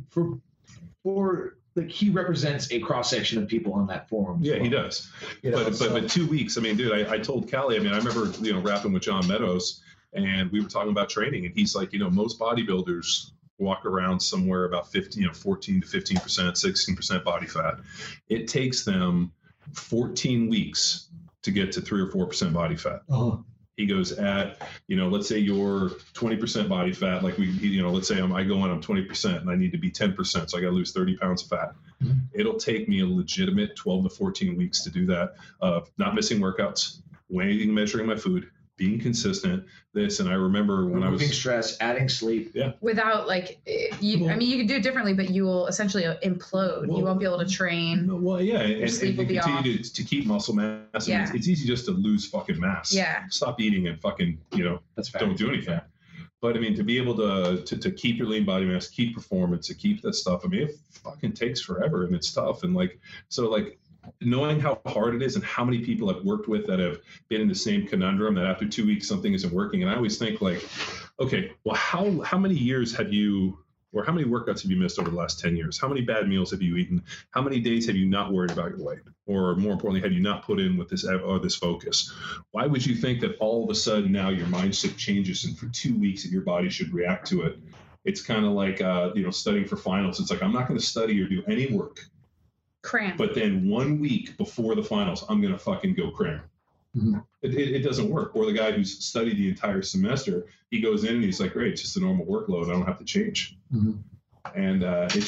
represents a cross section of people on that forum. Yeah, he does. But 2 weeks. I mean, dude, I told Callie. I mean, I remember rapping with John Meadows, and we were talking about training, and he's like, most bodybuilders walk around somewhere about 14 to 15%, 16% body fat. It takes them 14 weeks to get to 3 or 4% body fat. Uh-huh. He goes at, let's say you're 20% body fat. Like let's say I go in, I'm 20% and I need to be 10%. So I got to lose 30 pounds of fat. Mm-hmm. It'll take me a legitimate 12 to 14 weeks to do that. Not missing workouts, weighing, measuring my food, being consistent, this. And I remember when I was removing stress, adding sleep. Yeah. Without you can do it differently, but you will essentially implode. You won't be able to train. Well, yeah. And sleep will be continue to keep muscle mass. Yeah. It's easy just to lose fucking mass. Yeah. Stop eating and fucking, don't do anything. Yeah. But I mean, to be able to keep your lean body mass, keep performance, to keep that stuff, I mean, it fucking takes forever and it's tough. And knowing how hard it is and how many people I've worked with that have been in the same conundrum that after 2 weeks something isn't working. And I always think okay, well, how many years have you, or how many workouts have you missed over the last 10 years? How many bad meals have you eaten? How many days have you not worried about your weight? Or more importantly, have you not put in with this focus? Why would you think that all of a sudden now your mindset changes and for 2 weeks that your body should react to it? It's kind of like, studying for finals. It's like, I'm not going to study or do any work. Cram. But then 1 week before the finals, I'm going to fucking go cram. Mm-hmm. It doesn't work. Or the guy who's studied the entire semester, he goes in and he's like, great, it's just a normal workload. I don't have to change. Mm-hmm. And it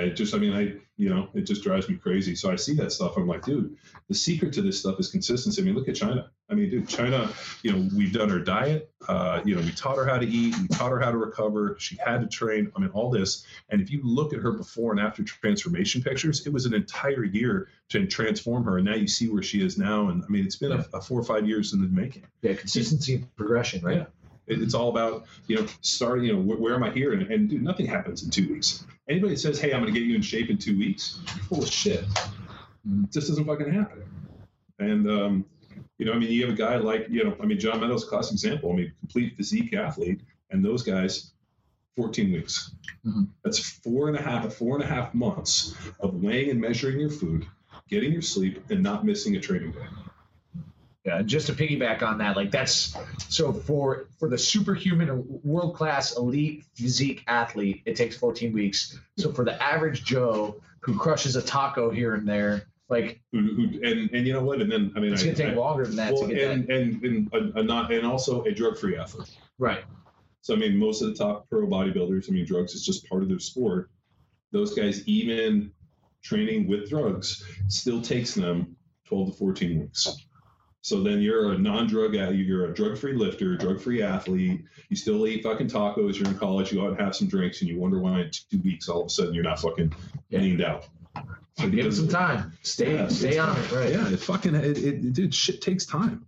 just drives me crazy. So I see that stuff. I'm like, dude, the secret to this stuff is consistency. I mean, look at China. I mean, dude, China, we've done her diet. We taught her how to eat. We taught her how to recover. She had to train. I mean, all this. And if you look at her before and after transformation pictures, it was an entire year to transform her. And now you see where she is now. And I mean, it's been a 4 or 5 years in the making. Yeah, consistency and progression, right? Yeah. It's all about, starting, where am I here? And dude, nothing happens in 2 weeks. Anybody that says, hey, I'm going to get you in shape in 2 weeks, you're full of shit. It just doesn't fucking happen. And, you have a guy like, John Meadows, classic example. I mean, complete physique athlete. And those guys, 14 weeks. Mm-hmm. That's 4.5 months of weighing and measuring your food, getting your sleep, and not missing a training day. Yeah, just to piggyback on that, that's so for the superhuman or world-class elite physique athlete, it takes 14 weeks. So for the average Joe who crushes a taco here and there, and you know what? And then it's gonna take longer than that to get that. And also a drug-free athlete. Right. So most of the top pro bodybuilders, drugs is just part of their sport. Those guys, even training with drugs, still takes them 12 to 14 weeks. So then you're a non-drug, you're a drug-free lifter, drug-free athlete. You still eat fucking tacos. You're in college. You go out and have some drinks, and you wonder why in 2 weeks all of a sudden you're not fucking leaned out. So give it some time. Stay on it. Right. Yeah, dude, shit takes time.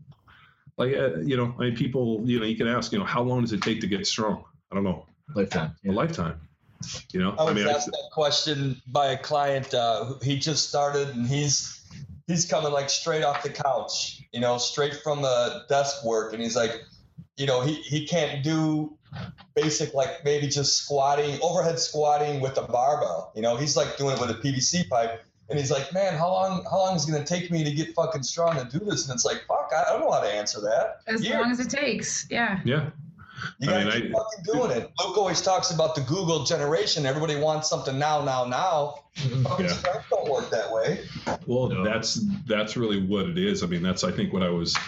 People, you can ask, how long does it take to get strong? I don't know. Lifetime. A lifetime. I was asked that question by a client. He just started, and he's coming straight off the couch, straight from the desk work. And he's like, he can't do basic, maybe just overhead squatting with a barbell. He's doing it with a PVC pipe. And he's like, man, how long is it going to take me to get fucking strong to do this? And it's like, fuck, I don't know how to answer that. As long as it takes. Yeah. Yeah. You gotta keep fucking doing it. Luke always talks about the Google generation. Everybody wants something now. Mm-hmm. Fucking strength don't work that way. Well, that's really what it is. I mean, that's I think what I was.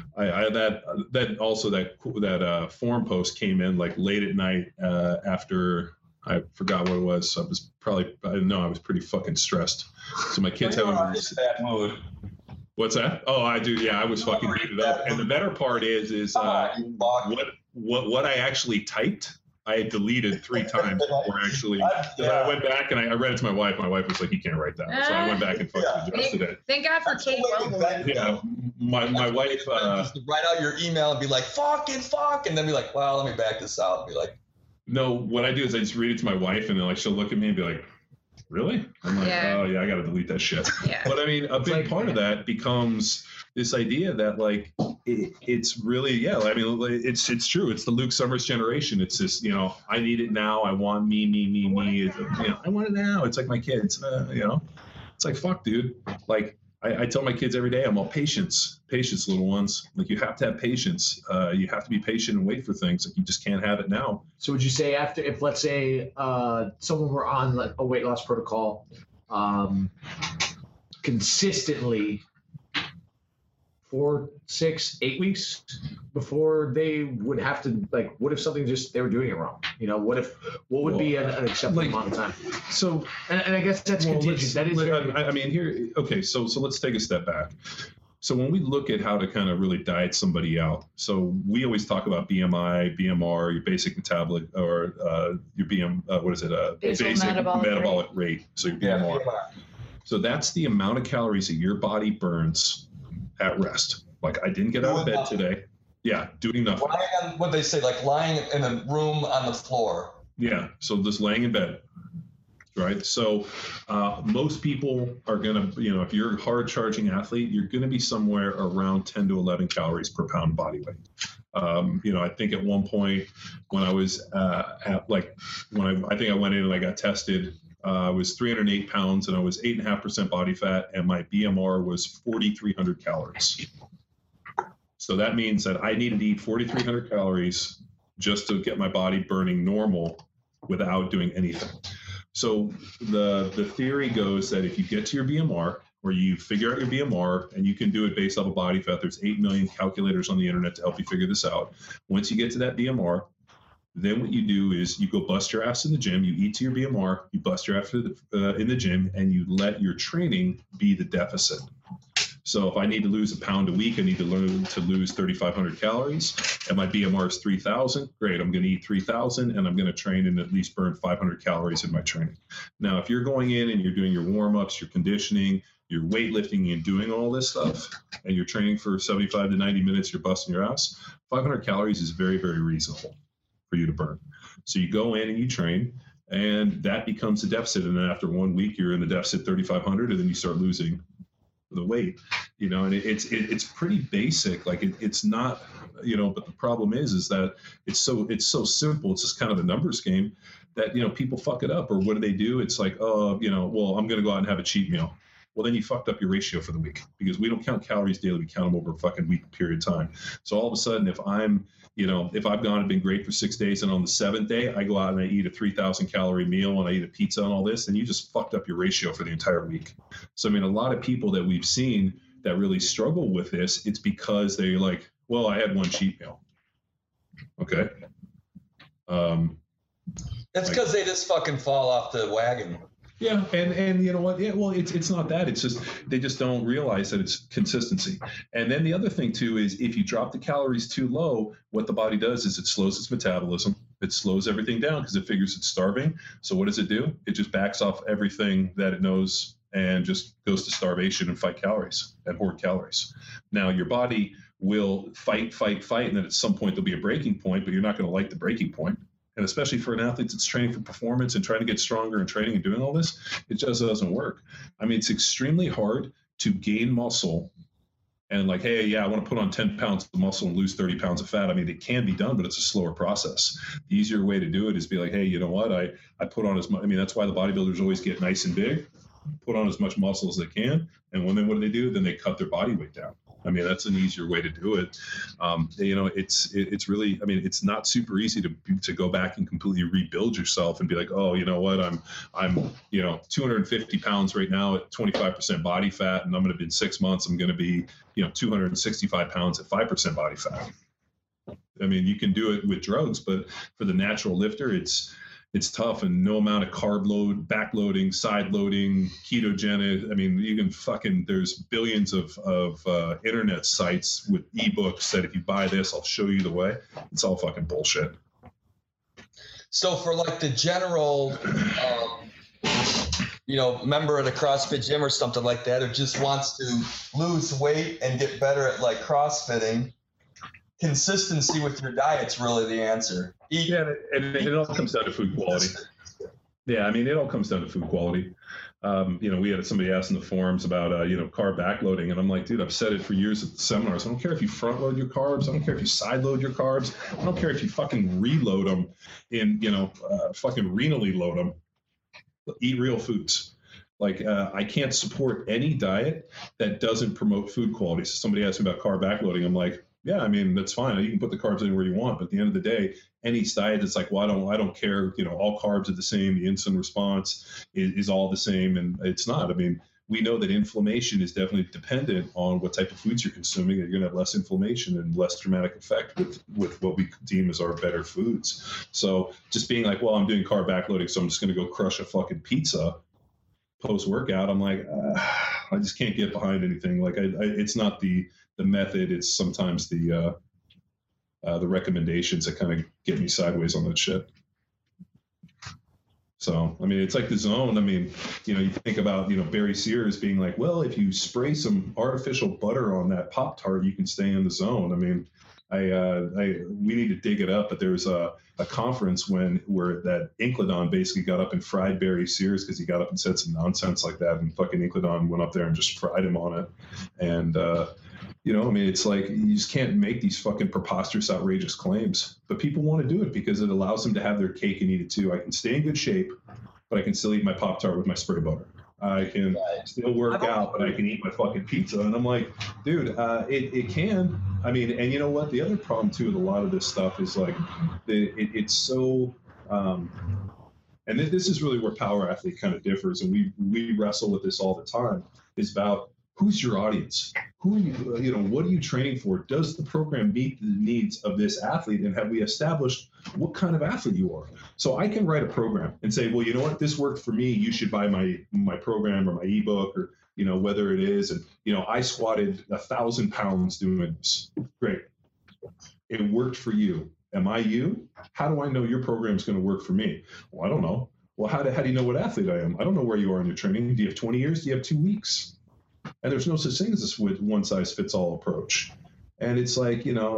That forum post came in like late at night after I forgot what it was. I was pretty fucking stressed. So my kids having that mood. What's that? Oh, I do. Yeah, I was fucking heated up. And the better part is what I actually typed. I had deleted 3 times before actually. I went back and I read it to my wife. My wife was like, "You can't write that." So I went back and fucking adjusted it. Thank God for Kate Wellborn. Yeah, my wife. Write out your email and be like, fuck, and then be like, "Well, let me back this out." And be like, no, what I do is I just read it to my wife, and then like she'll look at me and be like, "Really?" I'm like, "Oh yeah, I got to delete that shit." Yeah. But I mean, a big part of that becomes this idea that like it's really I mean, it's true. It's the Luke Summers generation. It's this, I need it now. I want me. I want it now. It's like my kids. It's like fuck, dude. Like I tell my kids every day, I'm all patience, little ones. Like you have to have patience. You have to be patient and wait for things. Like you just can't have it now. So would you say if let's say someone were on like a weight loss protocol consistently 4, 6, 8 weeks before they would have to, like, what if something they were doing it wrong? What would be an acceptable amount of time? So, and I guess that's contingent. That is I mean, here, okay, so let's take a step back. So when we look at how to kind of really diet somebody out, so we always talk about BMI, BMR, your basic metabolic, or your basic metabolic rate. So your BMR. So that's the amount of calories that your body burns at rest. Like I didn't get out of bed today. Yeah, doing nothing. What they say, like lying in a room on the floor. Yeah, so just laying in bed, right? So most people are gonna, if you're a hard charging athlete, you're gonna be somewhere around 10 to 11 calories per pound body weight. I think at one point when I was I think I went in and I got tested. I was 308 pounds and I was 8.5% body fat, and my BMR was 4,300 calories. So that means that I needed to eat 4,300 calories just to get my body burning normal without doing anything. So the theory goes that if you get to your BMR, or you figure out your BMR, and you can do it based off of body fat, there's 8 million calculators on the internet to help you figure this out. Once you get to that BMR, then what you do is you go bust your ass in the gym, you eat to your BMR, you bust your ass in the gym, and you let your training be the deficit. So if I need to lose a pound a week, I need to learn to lose 3,500 calories, and my BMR is 3,000, great, I'm going to eat 3,000, and I'm going to train and at least burn 500 calories in my training. Now, if you're going in and you're doing your warm-ups, your conditioning, you're weightlifting and doing all this stuff, and you're training for 75 to 90 minutes, you're busting your ass, 500 calories is very, very reasonable for you to burn. So you go in and you train, and that becomes a deficit. And then after 1 week, you're in the deficit 3,500, and then you start losing the weight, and it's pretty basic. Like it's not, but the problem is that it's so simple. It's just kind of a numbers game that, people fuck it up. Or what do? It's like, well, I'm going to go out and have a cheat meal. Well, then you fucked up your ratio for the week, because we don't count calories daily. We count them over a fucking week period of time. So all of a sudden, if I've gone and been great for 6 days, and on the 7th day, I go out and I eat a 3,000 calorie meal and I eat a pizza and all this, and you just fucked up your ratio for the entire week. So, I mean, a lot of people that we've seen that really struggle with this, it's because they're like, well, I had one cheat meal. Okay. It's because they just fucking fall off the wagon. Yeah, and you know what? Yeah, well, it's not that. It's just they just don't realize that it's consistency. And then the other thing too is if you drop the calories too low, what the body does is it slows its metabolism. It slows everything down because it figures it's starving. So what does it do? It just backs off everything that it knows and just goes to starvation and fight calories and hoard calories. Now your body will fight, and then at some point there'll be a breaking point, but you're not going to like the breaking point. And especially for an athlete that's training for performance and trying to get stronger and training and doing all this, it just doesn't work. I mean, it's extremely hard to gain muscle and like, hey, yeah, I want to put on 10 pounds of muscle and lose 30 pounds of fat. I mean, it can be done, but it's a slower process. The easier way to do it is be like, hey, you know what? I put on as much. I mean, that's why the bodybuilders always get nice and big, put on as much muscle as they can. And when what do? Then they cut their body weight down. I mean, that's an easier way to do it. It's really, I mean, it's not super easy to go back and completely rebuild yourself and be like, oh, you know what, I'm 250 pounds right now at 25% body fat, and I'm going to be in 6 months, I'm going to be 265 pounds at 5% body fat. I mean, you can do it with drugs, but for the natural lifter, it's tough, and no amount of carb load, backloading, side loading, ketogenic. I mean, there's billions of internet sites with ebooks that if you buy this, I'll show you the way. It's all fucking bullshit. So for like the general, member at a CrossFit gym or something like that, who just wants to lose weight and get better at like CrossFitting, consistency with your diet's really the answer. And it all comes down to food quality. Yeah, I mean, it all comes down to food quality. We had somebody ask in the forums about, carb backloading, and I'm like, dude, I've said it for years at the seminars. I don't care if you front load your carbs. I don't care if you side load your carbs. I don't care if you fucking reload them fucking renally load them. Eat real foods. Like, I can't support any diet that doesn't promote food quality. So somebody asked me about carb backloading. I'm like, yeah, I mean, that's fine. You can put the carbs anywhere you want, but at the end of the day, any diet that's like, well, I don't care. All carbs are the same. The insulin response is all the same, and it's not. I mean, we know that inflammation is definitely dependent on what type of foods you're consuming. You're going to have less inflammation and less dramatic effect with what we deem as our better foods. So just being like, well, I'm doing carb backloading, so I'm just going to go crush a fucking pizza post-workout. I'm like, I just can't get behind anything. Like, it's not the method. It's sometimes the recommendations that kind of get me sideways on that shit. So, I mean, it's like the zone. I mean, you think about, Barry Sears being like, well, if you spray some artificial butter on that Pop-Tart, you can stay in the zone. I mean, we need to dig it up, but there was a conference where that Incledon basically got up and fried Barry Sears because he got up and said some nonsense like that, and fucking Incledon went up there and just fried him on it. And, it's like, you just can't make these fucking preposterous, outrageous claims, but people want to do it because it allows them to have their cake and eat it too. I can stay in good shape, but I can still eat my Pop-Tart with my spray butter. I can still work out, but I can eat my fucking pizza. And I'm like, dude, it can. I mean, and you know what? The other problem too with a lot of this stuff is like, it's so, and this is really where Power Athlete kind of differs, and we wrestle with this all the time, is about who's your audience? Who are you, what are you training for? Does the program meet the needs of this athlete? And have we established what kind of athlete you are? So I can write a program and say, well, you know what, this worked for me. You should buy my program or my ebook, or, whether it is. And, I squatted 1,000 pounds doing this. Great. It worked for you. Am I you? How do I know your program is going to work for me? Well, I don't know. Well, how do you know what athlete I am? I don't know where you are in your training. Do you have 20 years? Do you have 2 weeks? And there's no such thing as this with one size fits all approach. And it's like, and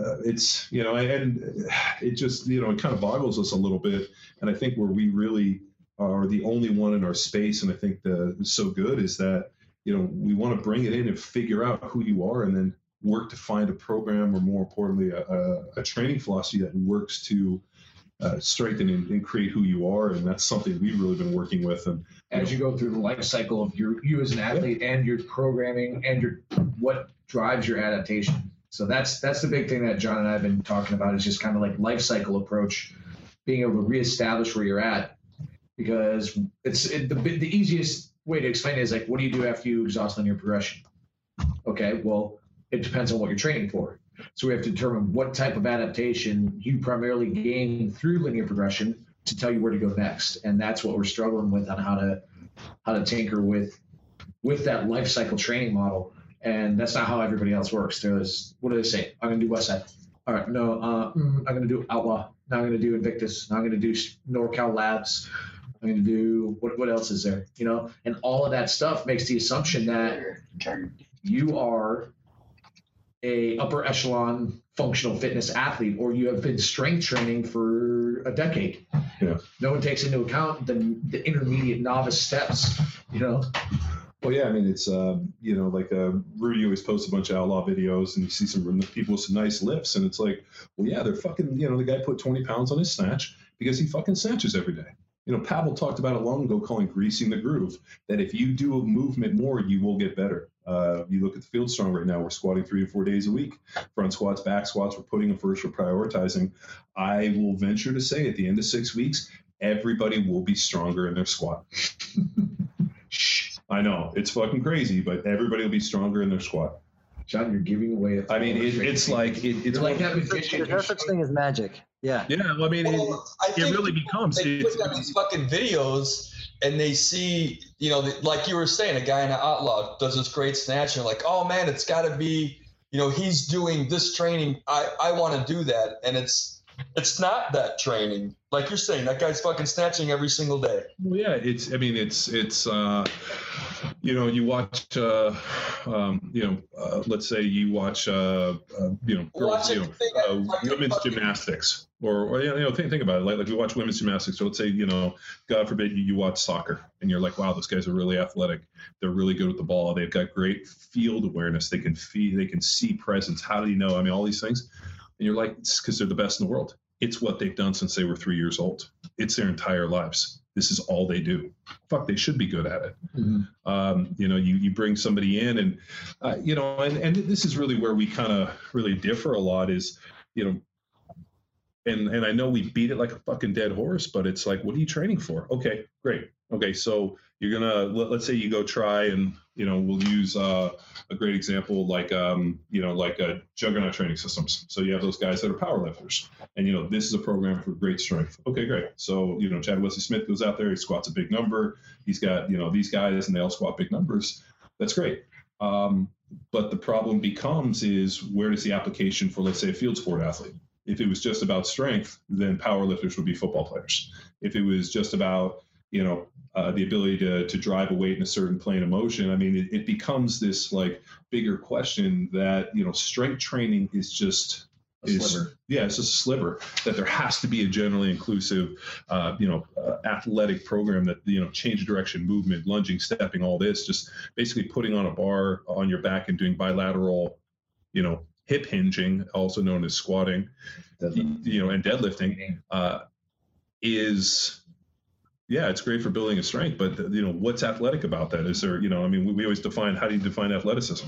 it just, it kind of boggles us a little bit. And I think where we really are the only one in our space, and I think is so good, is that, we want to bring it in and figure out who you are, and then work to find a program, or more importantly, a training philosophy that works to strengthen and create who you are. And that's something we've really been working with. And as you go through the life cycle of you as an athlete, and your programming, and what drives your adaptation. So that's the big thing that John and I have been talking about, is just kind of like life cycle approach, being able to reestablish where you're at, because the easiest way to explain it is like, what do you do after you exhaust on your progression? Okay, well, it depends on what you're training for. So we have to determine what type of adaptation you primarily gain through linear progression to tell you where to go next. And that's what we're struggling with, on how to tinker with that life cycle training model. And that's not how everybody else works. What do they say? I'm going to do Westside. All right, no, I'm going to do Outlaw. Now I'm going to do Invictus. Now I'm going to do NorCal Labs. I'm going to do, what else is there? And all of that stuff makes the assumption that you are a upper echelon functional fitness athlete, or you have been strength training for a decade. Yeah. No one takes into account the intermediate novice steps, Well, yeah, I mean, it's, like Rudy always posts a bunch of Outlaw videos, and you see some people with some nice lifts, and it's like, well, yeah, they're fucking, the guy put 20 pounds on his snatch because he fucking snatches every day. Pavel talked about it long ago, calling greasing the groove, that if you do a movement more, you will get better. You look at the Field Strong right now, we're squatting 3 to 4 days a week. Front squats, back squats, we're putting them first, we're prioritizing. I will venture to say at the end of 6 weeks, everybody will be stronger in their squat. I know, it's fucking crazy, but everybody will be stronger in their squat. John, you're giving away. I mean, it's like it's like that magician. There's no such thing as magic. Yeah. Yeah. Well, I mean, it really becomes. They click on these fucking videos and they see, like you were saying, a guy in an Outlaw does this great snatch, and like, oh man, it's got to be, he's doing this training. I want to do that, and it's not that training. Like you're saying, that guy's fucking snatching every single day. Well, yeah, it's you watch, let's say you watch, girls, women's gymnastics, or think about it. Like we watch women's gymnastics. So let's say, God forbid you watch soccer, and you're like, wow, those guys are really athletic. They're really good with the ball. They've got great field awareness. They can see presence. How do you know? I mean, all these things. And you're like, it's because they're the best in the world. It's what they've done since they were 3 years old. It's their entire lives. This is all they do. Fuck, they should be good at it. Mm-hmm. You bring somebody in and, and this is really where we kind of really differ a lot is, and I know we beat it like a fucking dead horse, but it's like, what are you training for? Okay, great. Okay, so you're going to, let's say you go try and, we'll use a great example like Juggernaut training systems. So you have those guys that are powerlifters, and, this is a program for great strength. Okay, great. So, Chad Wesley Smith goes out there, he squats a big number. He's got, these guys and they all squat big numbers. That's great. But the problem becomes is where does the application for, let's say, a field sport athlete? If it was just about strength, then powerlifters would be football players. If it was just about, the ability to drive a weight in a certain plane of motion, I mean, it becomes this like bigger question that, strength training is just it's just a sliver, that there has to be a generally inclusive, athletic program that, change direction, movement, lunging, stepping, all this, just basically putting on a bar on your back and doing bilateral, hip hinging, also known as squatting, and deadlifting, is, yeah, it's great for building a strength, but what's athletic about that? Is there, we always define, how do you define athleticism?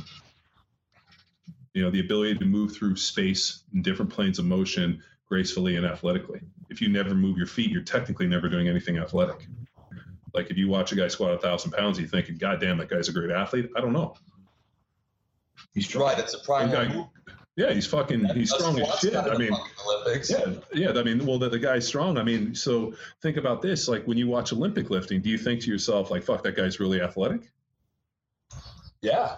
The ability to move through space in different planes of motion gracefully and athletically. If you never move your feet, you're technically never doing anything athletic. Like if you watch a guy squat 1,000 pounds, you think, God damn, that guy's a great athlete. I don't know. He's strong. Right, it's a prime. Yeah, he's strong as shit. I mean, yeah. I mean, well, the guy's strong. I mean, so think about this. Like when you watch Olympic lifting, do you think to yourself, like, fuck, that guy's really athletic? Yeah.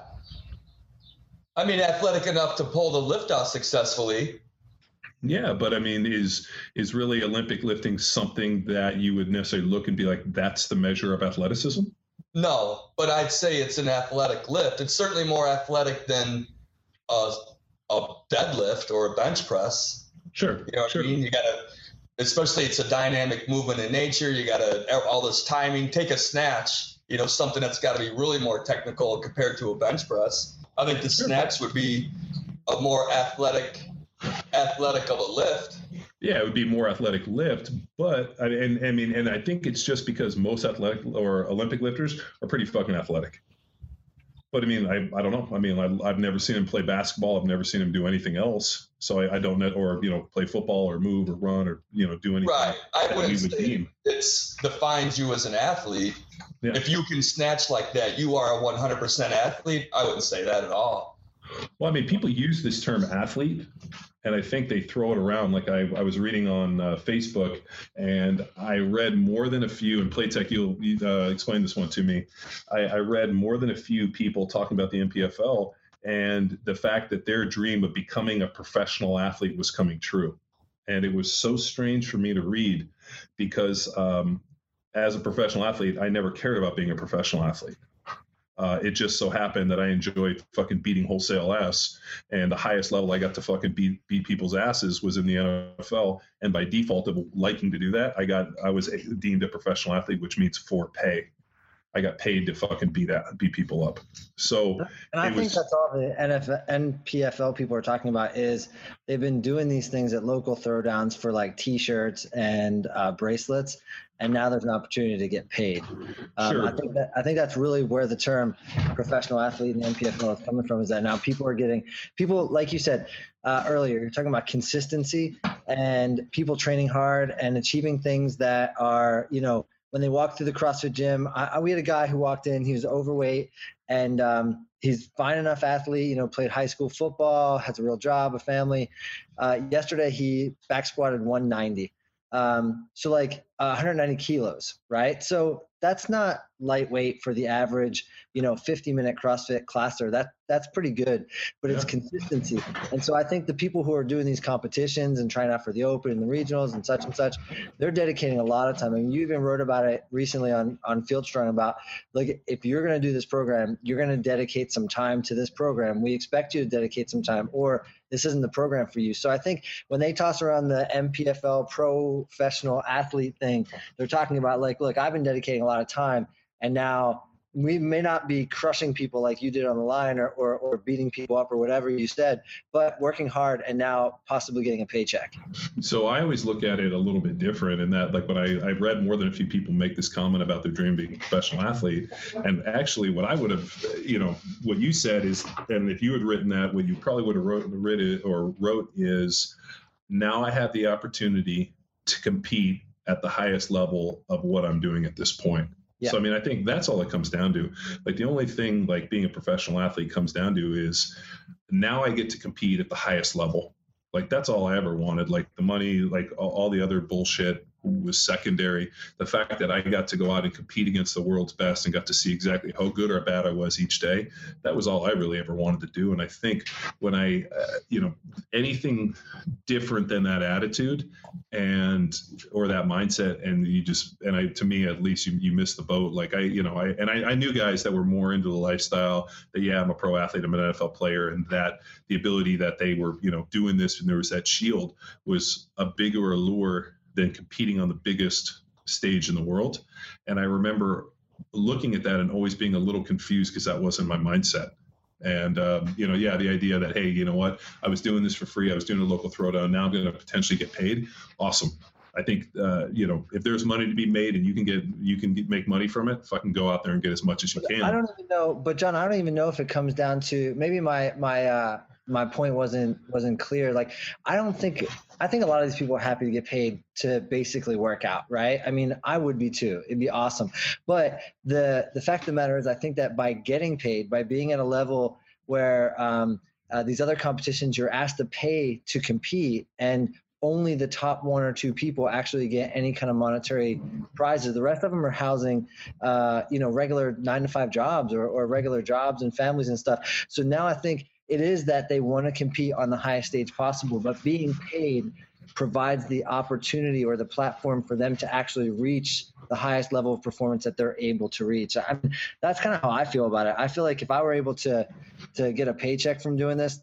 I mean, athletic enough to pull the lift off successfully. Yeah, but I mean, is really Olympic lifting something that you would necessarily look and be like, that's the measure of athleticism? No, but I'd say it's an athletic lift. It's certainly more athletic than a deadlift or a bench press. Sure. You know what I mean? You gotta, especially it's a dynamic movement in nature. You gotta all this timing. Take a snatch. Something that's got to be really more technical compared to a bench press. I think the snatch would be a more athletic of a lift. Yeah, it would be more athletic lift, but I think it's just because most athletic or Olympic lifters are pretty fucking athletic. But I mean, I don't know. I mean, I've never seen him play basketball. I've never seen him do anything else. So I don't know, or play football or move or run or do anything. Right. I wouldn't say it defines you as an athlete. Yeah. If you can snatch like that, you are a 100% athlete. I wouldn't say that at all. Well, I mean, people use this term athlete, and I think they throw it around. Like I was reading on Facebook, and I read more than a few, and Playtech, you'll explain this one to me. I read more than a few people talking about the NPFL and the fact that their dream of becoming a professional athlete was coming true. And it was so strange for me to read because as a professional athlete, I never cared about being a professional athlete. It just so happened that I enjoyed fucking beating wholesale ass, and the highest level I got to fucking beat people's asses was in the NFL. And by default of liking to do that, I was deemed a professional athlete, which means for pay. I got paid to fucking beat people up. So, and I think that's all the NFL and PFL people are talking about is they've been doing these things at local throwdowns for like T-shirts and bracelets, and now there's an opportunity to get paid. Sure. I think that's really where the term professional athlete in the NPFL is coming from. Is that now people like you said earlier, you're talking about consistency and people training hard and achieving things that are, you know, when they walk through the CrossFit gym. We had a guy who walked in, he was overweight, and he's fine enough athlete, you know, played high school football, has a real job, a family. Yesterday he back squatted 190. So like 190 kilos, right? So that's not lightweight for the average, you know, 50-minute CrossFit classer. That's pretty good, but it's consistency. And so I think the people who are doing these competitions and trying out for the Open and the regionals and such, they're dedicating a lot of time. I mean, you even wrote about it recently on Fieldstrong about, like, if you're going to do this program, you're going to dedicate some time to this program. We expect you to dedicate some time, or this isn't the program for you. So I think when they toss around the MPFL professional athlete thing, they're talking about like, look, I've been dedicating a lot of time, and now we may not be crushing people like you did on the line or beating people up or whatever you said, but working hard and now possibly getting a paycheck. So I always look at it a little bit different in that, like, when I've read more than a few people make this comment about their dream being a professional athlete. And actually what I would have, you know, what you said is, and if you had written that, what you probably would have wrote is, now I have the opportunity to compete at the highest level of what I'm doing at this point. Yeah. So, I mean, I think that's all it comes down to. Like, the only thing like being a professional athlete comes down to is, now I get to compete at the highest level. Like, that's all I ever wanted. Like, the money, like all the other bullshit was secondary. The fact that I got to go out and compete against the world's best and got to see exactly how good or bad I was each day, that was all I really ever wanted to do. And I think when I, you know, anything different than that attitude or that mindset, and to me, at least, you miss the boat. Like, I knew guys that were more into the lifestyle that, yeah, I'm a pro athlete, I'm an NFL player, and that the ability that they were, you know, doing this, and there was that shield, was a bigger allure than competing on the biggest stage in the world. And I remember looking at that and always being a little confused because that wasn't my mindset. And, the idea that, hey, you know what, I was doing this for free. I was doing a local throwdown. Now I'm going to potentially get paid. Awesome. I think, if there's money to be made and you can make money from it, fucking go out there and get as much as you can. I don't even know, but John, I don't even know if it comes down to, maybe my point wasn't clear. Like, I think a lot of these people are happy to get paid to basically work out, right? I mean, I would be too. It'd be awesome. But the fact of the matter is, I think that by getting paid, by being at a level where these other competitions, you're asked to pay to compete, and only the top one or two people actually get any kind of monetary prizes. The rest of them are housing, regular 9-to-5 jobs or regular jobs and families and stuff. So now I think it is that they want to compete on the highest stage possible, but being paid provides the opportunity or the platform for them to actually reach the highest level of performance that they're able to reach. I mean, that's kind of how I feel about it. I feel like if I were able to get a paycheck from doing this,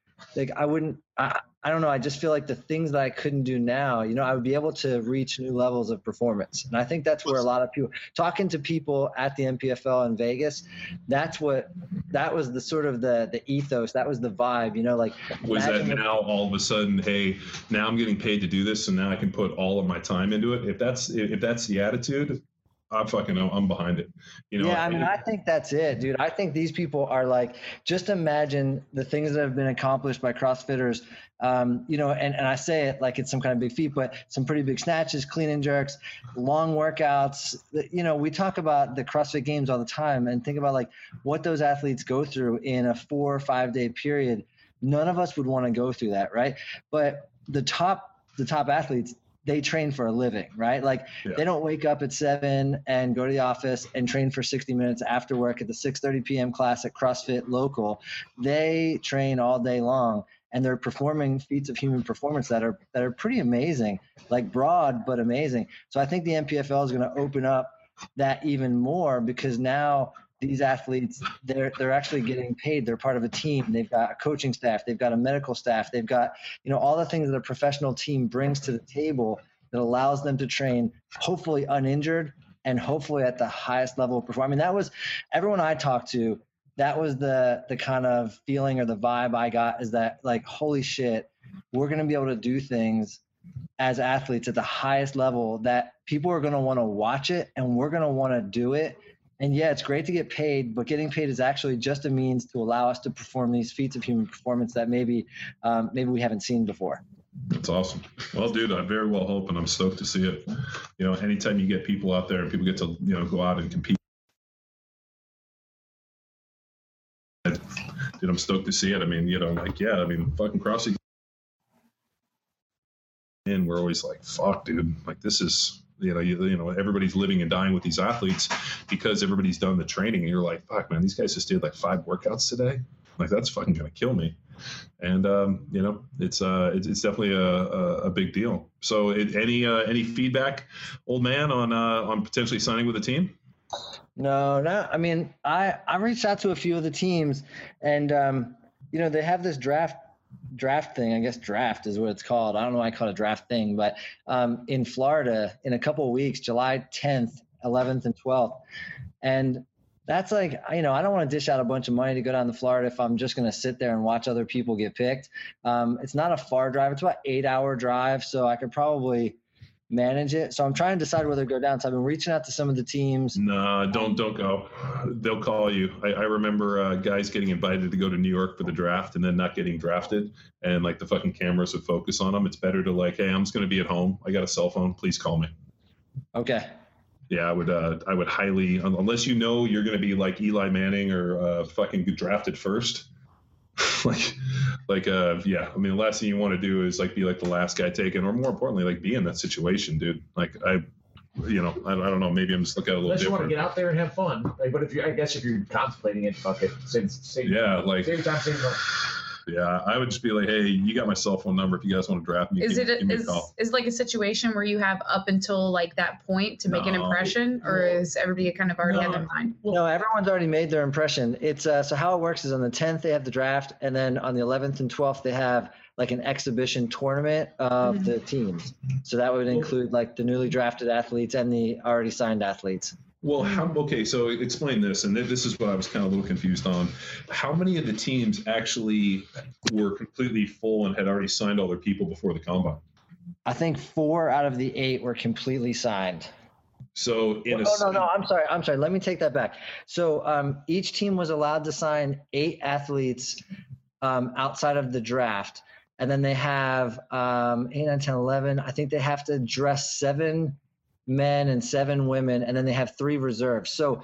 I don't know. I just feel like the things that I couldn't do now, you know, I would be able to reach new levels of performance. And I think that's where a lot of people, talking to people at the NPFL in Vegas, that was the sort of the ethos, that was the vibe, you know, like. Was that now all of a sudden, hey, now I'm getting paid to do this, and now I can put all of my time into it? If that's the attitude, I'm behind it. You know. Yeah, I mean, I think that's it, dude. I think these people are like, just imagine the things that have been accomplished by CrossFitters. And I say it like it's some kind of big feat, but some pretty big snatches, clean and jerks, long workouts. You know, we talk about the CrossFit Games all the time, and think about like what those athletes go through in a 4 or 5 day period. None of us would want to go through that, right? But the top athletes, they train for a living, right? Like, They don't wake up at 7 and go to the office and train for 60 minutes after work at the 6:30 p.m. class at CrossFit local. They train all day long, and they're performing feats of human performance that are pretty amazing, like broad but amazing. So I think the NPFL is going to open up that even more, because now these athletes, they're actually getting paid. They're part of a team. They've got a coaching staff. They've got a medical staff. They've got, you know, all the things that a professional team brings to the table that allows them to train, hopefully uninjured and hopefully at the highest level of performance. I mean, that was everyone I talked to. That was the kind of feeling or the vibe I got, is that like, holy shit, we're going to be able to do things as athletes at the highest level that people are going to want to watch it, and we're going to want to do it. And yeah, it's great to get paid, but getting paid is actually just a means to allow us to perform these feats of human performance that maybe we haven't seen before. That's awesome. Well, dude, I very well hope, and I'm stoked to see it. You know, anytime you get people out there and people get to, you know, go out and compete. Dude, I'm stoked to see it. I mean, you know, like, yeah, I mean, fucking CrossFit. And we're always like, fuck, dude, like this is, you know, everybody's living and dying with these athletes because everybody's done the training. And you're like, fuck, man, these guys just did like 5 workouts today. Like, that's fucking going to kill me. And, you know, it's definitely a big deal. So any feedback, old man, on potentially signing with a team? No, I mean, I reached out to a few of the teams, and you know, they have this draft thing. I guess draft is what it's called. I don't know why I call it a draft thing, but in Florida in a couple of weeks, July 10th, 11th, and 12th, and that's like, you know, I don't want to dish out a bunch of money to go down to Florida if I'm just going to sit there and watch other people get picked. It's not a far drive. It's about 8-hour drive, so I could probably manage it. So I'm trying to decide whether to go down. So I've been reaching out to some of the teams. No, don't go. They'll call you. I remember guys getting invited to go to New York for the draft and then not getting drafted, and like the fucking cameras would focus on them. It's better to like, hey, I'm just going to be at home. I got a cell phone. Please call me. Okay. Yeah, I would highly, unless you know you're going to be like Eli Manning or fucking get drafted first. Yeah, I mean, the last thing you want to do is like be like the last guy taken, or more importantly, like be in that situation, dude. Like I don't know, maybe I'm just looking at it a little Unless you different. want to get out there and have fun. Like, but if you're contemplating it, fuck it. Save time. Yeah, I would just be like, hey, you got my cell phone number. If you guys want to draft me, give me a call. Is like a situation where you have up until like that point to make an impression, or is everybody kind of already had in mind? No, everyone's already made their impression. It's so how it works is on the 10th they have the draft, and then on the 11th and 12th they have like an exhibition tournament of the teams. So that would include like the newly drafted athletes and the already signed athletes. Well, so explain this, and this is what I was kind of a little confused on. How many of the teams actually were completely full and had already signed all their people before the combine? I think 4 out of the 8 were completely signed. So no, I'm sorry. Let me take that back. So each team was allowed to sign 8 athletes outside of the draft, and then they have 8, 9, 10, 11. I think they have to dress 7 men and 7 women, and then they have 3 reserves. So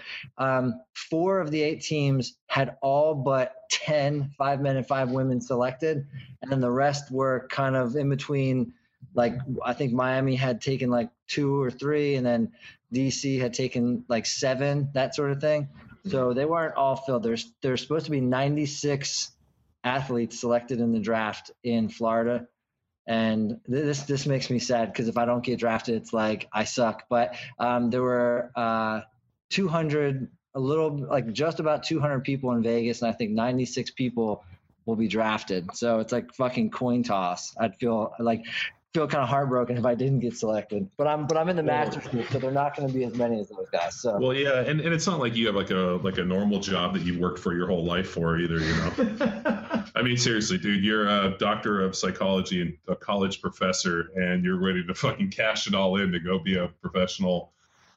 4 of the 8 teams had all but 5 men and 5 women selected, and then the rest were kind of in between. Like, I think Miami had taken like 2 or 3, and then DC had taken like 7, that sort of thing. So they weren't all filled. There's supposed to be 96 athletes selected in the draft in Florida. And this makes me sad because if I don't get drafted, it's like I suck. But there were 200, just about 200 people in Vegas, and I think 96 people will be drafted. So it's like fucking coin toss. I'd feel kind of heartbroken if I didn't get selected. But I'm in the master's group, so they're not going to be as many as those guys. So. Well, yeah, and it's not like you have like a normal job that you worked for your whole life for either, you know. I mean, seriously, dude, you're a doctor of psychology and a college professor, and you're ready to fucking cash it all in to go be a professional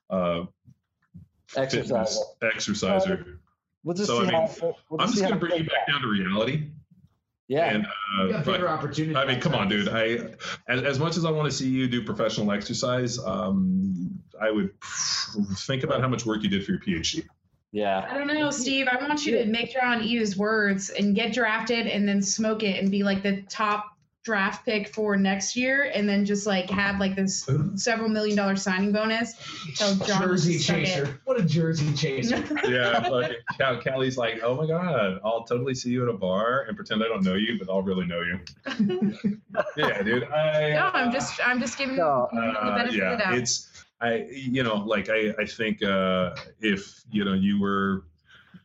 exerciser. We'll just so see I'm just going to bring you back down to reality. Yeah. And bigger opportunities. I mean, come on, dude. As much as I want to see you do professional exercise, I would think about how much work you did for your PhD. Yeah. I don't know, Steve. I want you to make John eat his words and get drafted and then smoke it and be like the top draft pick for next year, and then just like have like this several $1 million signing bonus. Tell John Jersey chaser. What a Jersey chaser. Yeah, like Callie's like, oh my God, I'll totally see you at a bar and pretend I don't know you, but I'll really know you. Yeah, dude. I'm just giving you the benefit of the doubt. I think if you were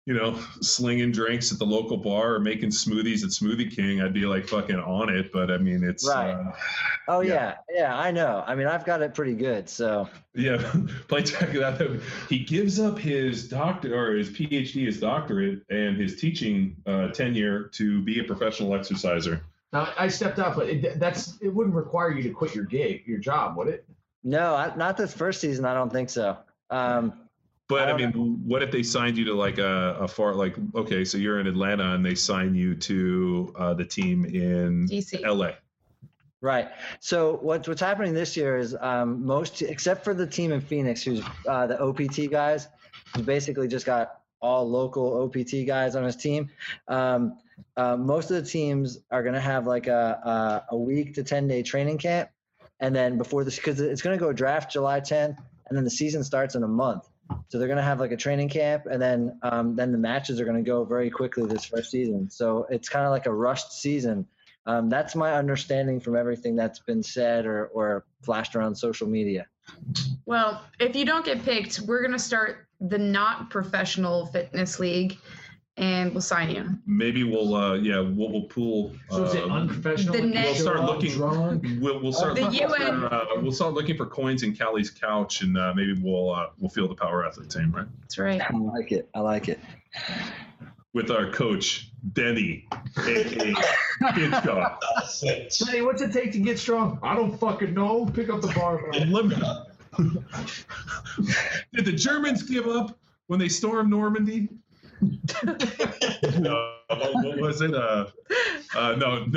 slinging drinks at the local bar or making smoothies at Smoothie King, I'd be like fucking on it. But I mean, it's right. Yeah, I know. I mean, I've got it pretty good. So yeah, playing back that he gives up his doctor or his PhD, his doctorate, and his teaching tenure to be a professional exerciser. Now I stepped up, but it wouldn't require you to quit your job, would it? No, not this first season. I don't think so. But I mean, what if they signed you to like a far, like, okay, so you're in Atlanta and they sign you to the team in DC. LA? Right. So what's happening this year is most, except for the team in Phoenix, who's the OPT guys, who's basically just got all local OPT guys on his team. Most of the teams are going to have like a week to 10-day training camp. And then before this, because it's going to go draft July 10th, and then the season starts in a month. So they're going to have like a training camp, and then the matches are going to go very quickly this first season. So it's kind of like a rushed season. That's my understanding from everything that's been said or flashed around social media. Well, if you don't get picked, we're going to start the not professional fitness league, and we'll sign you. Maybe we'll pool. So is it unprofessional? We'll start looking. We'll start. We'll start looking for coins in Callie's couch, and maybe we'll field the Power Athlete team, right? That's right. I like it. With our coach Denny, aka Hitchcock. Hey, what's it take to get strong? I don't fucking know. Pick up the barbell. Did the Germans give up when they stormed Normandy? No, what was it? No.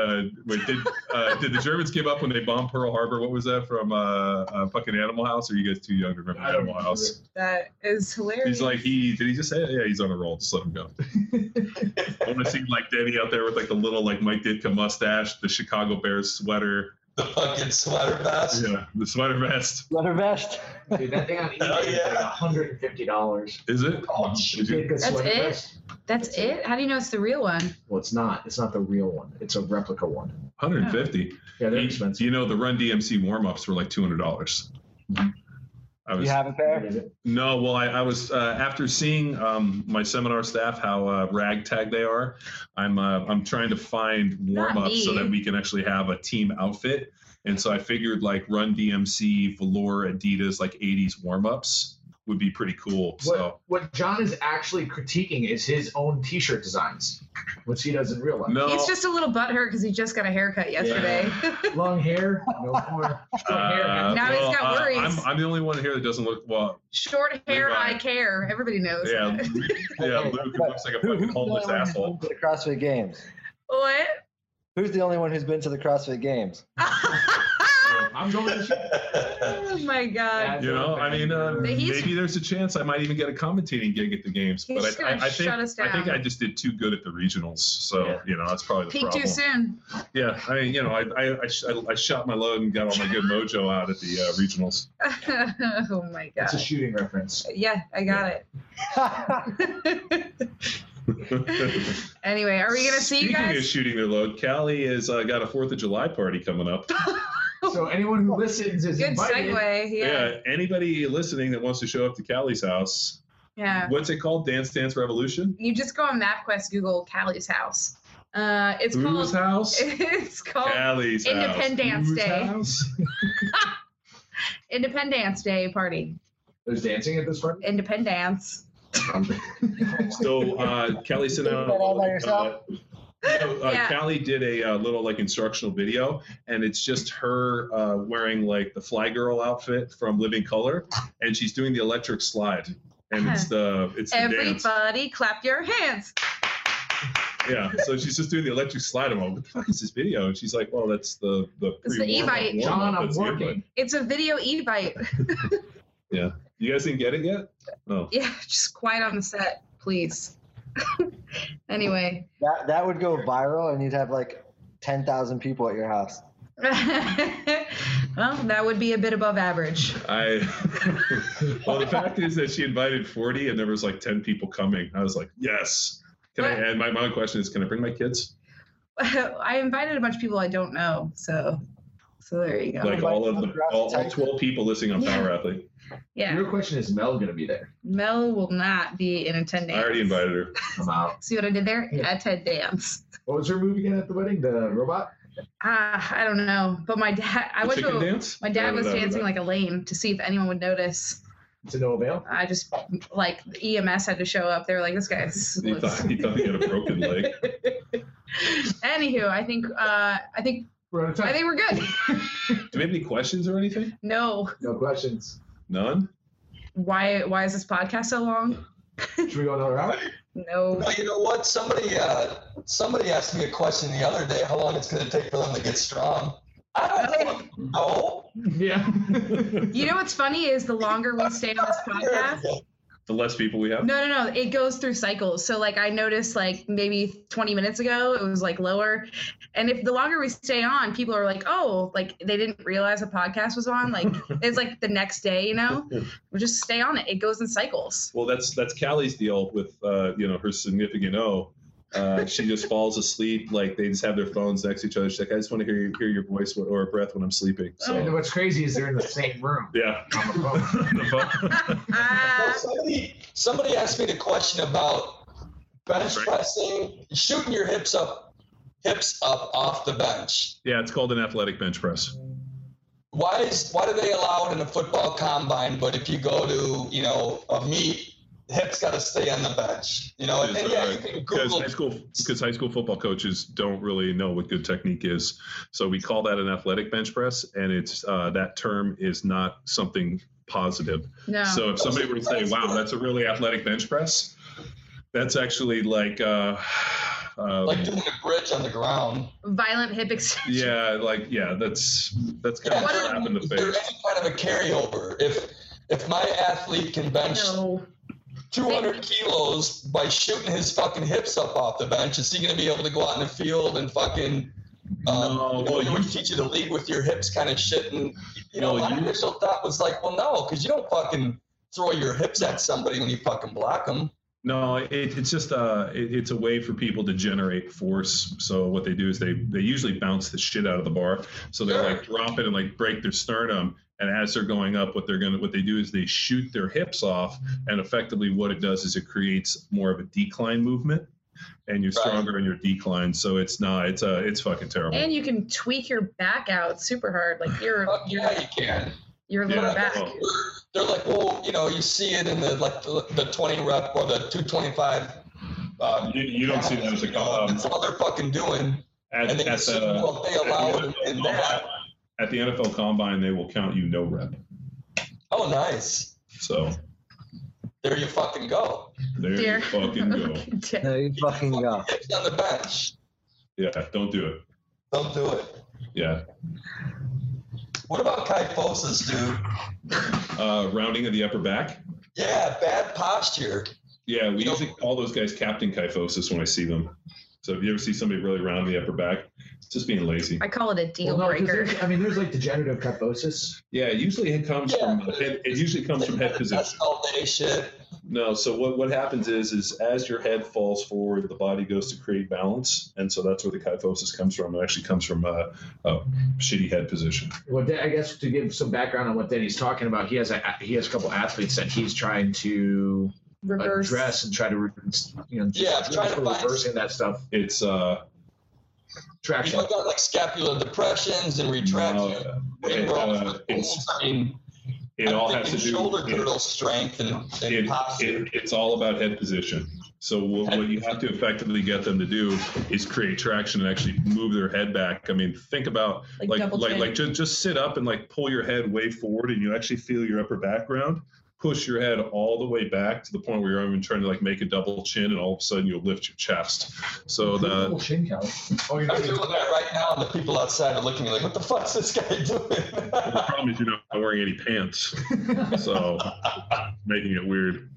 Did the Germans give up when they bombed Pearl Harbor? What was that from? Fucking Animal House? Or are you guys too young to remember Animal House? That is hilarious. He's like, did he just say it? Yeah, he's on a roll. Just let him go. I want to see like Denny out there with like the little like Mike Ditka mustache, the Chicago Bears sweater. The fucking sweater vest. Yeah, the sweater vest. Sweater vest. Dude, that thing on eBay is like $150. Is it? Oh, shit. That's it? That's it? How do you know it's the real one? Well, it's not. It's not the real one. It's a replica one. 150. Yeah, they're expensive. You know, the Run DMC warm-ups were like $200. You have a pair? No, well, I was after seeing my seminar staff how ragtag they are. I'm trying to find warm-ups so that we can actually have a team outfit. And so I figured like Run DMC, Velour, Adidas, like 80s warm-ups would be pretty cool. What John is actually critiquing is his own T-shirt designs, which he does in real life. No, He's just a little butthurt because he just got a haircut yesterday. Yeah. Long hair, no more. Short hair. Now he's got worries. I'm the only one here that doesn't look well. Short hair, I care. Everybody knows. Yeah, Luke looks like a fucking homeless asshole. To the CrossFit Games. What? Who's the only one who's been to the CrossFit Games? I'm going to Oh my god. You know, I mean, maybe there's a chance I might even get a commentating gig at the games. But I think I just did too good at the regionals. So, you know, that's probably the Peaked problem. too soon. Yeah, I mean, you know, I shot my load and got all my good mojo out at the regionals. Oh my god. It's a shooting reference. Yeah, I got it. Anyway, are we gonna see you guys? Speaking of shooting their load, Callie has got a 4th of July party coming up. So anyone who listens is good invited. segue. Yeah. Anybody listening that wants to show up to Callie's house. Yeah. What's it called? Dance Revolution? You just go on MapQuest, Google Callie's house. It's Whose called house? It's called Callie's Independence house. Day. House? Independence Day party. There's dancing at this party? Independence. So Callie sent out. all by yourself? Callie did a little like instructional video, and it's just her wearing like the Fly Girl outfit from Living Color, and she's doing the electric slide, and it's the Everybody dance. clap your hands. Yeah, so she's just doing the electric slide. I'm like, what the fuck is this video? And she's like, well, that's the It's the Evite. John, I'm working. It's a video Evite. Yeah. You guys didn't get it yet? No. Yeah, just quiet on the set, please. Anyway. That would go viral, and you'd have like 10,000 people at your house. Well, that would be a bit above average. Well, the fact is that she invited 40, and there was like 10 people coming. I was like, yes. And my question is, can I bring my kids? I invited a bunch of people I don't know, so. So there you go. Like all 12 people listening on Power Athlete. Yeah. Your question is Mel going to be there? Mel will not be in attendance. I already invited her. I'm out. See what I did there? Yeah. Attendance. What was her move again at the wedding? The robot? I don't know. But my dad, The chicken dance? My dad was dancing like a lame to see if anyone would notice. To no avail? I just, like, EMS had to show up. They were like, this guy's. He thought he had a broken leg. Anywho, I think We're out of time. I think we're good. Do we have any questions or anything? No. No questions. None? Why is this podcast so long? Should we go another round? No. Well, you know what? Somebody asked me a question the other day. How long it's going to take for them to get strong? I don't know. Yeah. You know what's funny is the longer we stay on this podcast, The less people we have? no, it goes through cycles. So like I noticed like maybe 20 minutes ago it was like lower, and if the longer we stay on, people are like, oh, like they didn't realize a podcast was on. Like it's like the next day, you know, we just stay on it. It goes in cycles. Well, that's Callie's deal with her significant O. She just falls asleep. Like they just have their phones next to each other. She's like, I just want to hear your voice or breath when I'm sleeping. So And what's crazy is they're in the same room. yeah. On the phone. Well, somebody asked me the question about bench pressing, shooting your hips up off the bench. Yeah, it's called an athletic bench press. Why do they allow it in a football combine, but if you go to a meet, hips got to stay on the bench? You can Google. Because high school football coaches don't really know what good technique is, so we call that an athletic bench press, and it's that term is not something positive. No. So if somebody were to say, "Wow, that's a really athletic bench press," that's actually like doing a bridge on the ground. Violent hip extension. that's kind of a slap in the Is there face. any kind of a carryover? If my athlete can bench No. 200 kilos by shooting his fucking hips up off the bench, is he going to be able to go out in the field and fucking we teach you to lead with your hips kind of shit? And my initial thought was like, well, no, because you don't fucking throw your hips at somebody when you fucking block them. No, it's just it's a way for people to generate force. So what they do is they usually bounce the shit out of the bar. So they like drop it and like break their sternum. And as they're going up, what they do is they shoot their hips off, and effectively what it does is it creates more of a decline movement, and you're stronger in your decline. So it's fucking terrible. And you can tweak your back out super hard, like you can. Your lower back. They're like, well, you see it in the 20 rep or the 225. You don't see that as a that's all they're fucking doing. At the NFL Combine, they will count you no rep. Oh, nice. So there you fucking go. There you fucking go. There you fucking go. Hips on the bench. Yeah, don't do it. Don't do it. Yeah. What about kyphosis, dude? Rounding of the upper back. Yeah, bad posture. Yeah, we usually call those guys Captain Kyphosis when I see them. So if you ever see somebody really round the upper back, it's just being lazy. I call it a deal breaker. There's like degenerative kyphosis. Yeah, usually it comes from head. It usually comes from head position. That's all day shit. No, so what happens is as your head falls forward, the body goes to create balance, and so that's where the kyphosis comes from. It actually comes from a shitty head position. Well, I guess to give some background on what Denny's talking about, he has a couple athletes that he's trying to address and try to trying to reversing that stuff. It's traction. You've got like scapular depressions and retractions. It all has to do shoulder girdle strength and posture. It's all about head position. So what you have to effectively get them to do is create traction and actually move their head back. I mean, think about like just sit up and like pull your head way forward, and you actually feel your upper back round. Push your head all the way back to the point where you're even trying to like make a double chin, and all of a sudden you'll lift your chest. So double chin count. I'm doing that right now, and the people outside are looking at me like, "What the fuck's this guy doing?" The problem is you're not wearing any pants, so making it weird.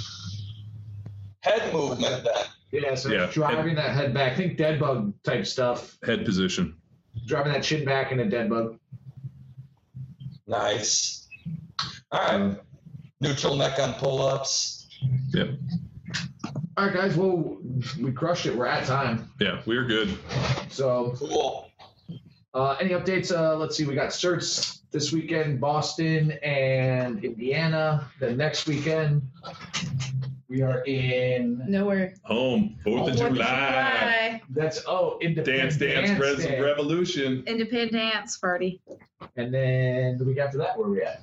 Head movement, then. Yeah, so driving that head back. Think dead bug type stuff. Head position. Driving that chin back in a dead bug. Nice. All right. Neutral neck on pull-ups. Yep. All right, guys. Well, we crushed it. We're at time. Yeah, we're good. So cool. Any updates? Let's see. We got certs this weekend, Boston and Indiana. Then next weekend, we are in Nowhere. Home, 4th of July. That's Independence Dance, Day. Revolution. Independence party. And then the week after that, where are we at?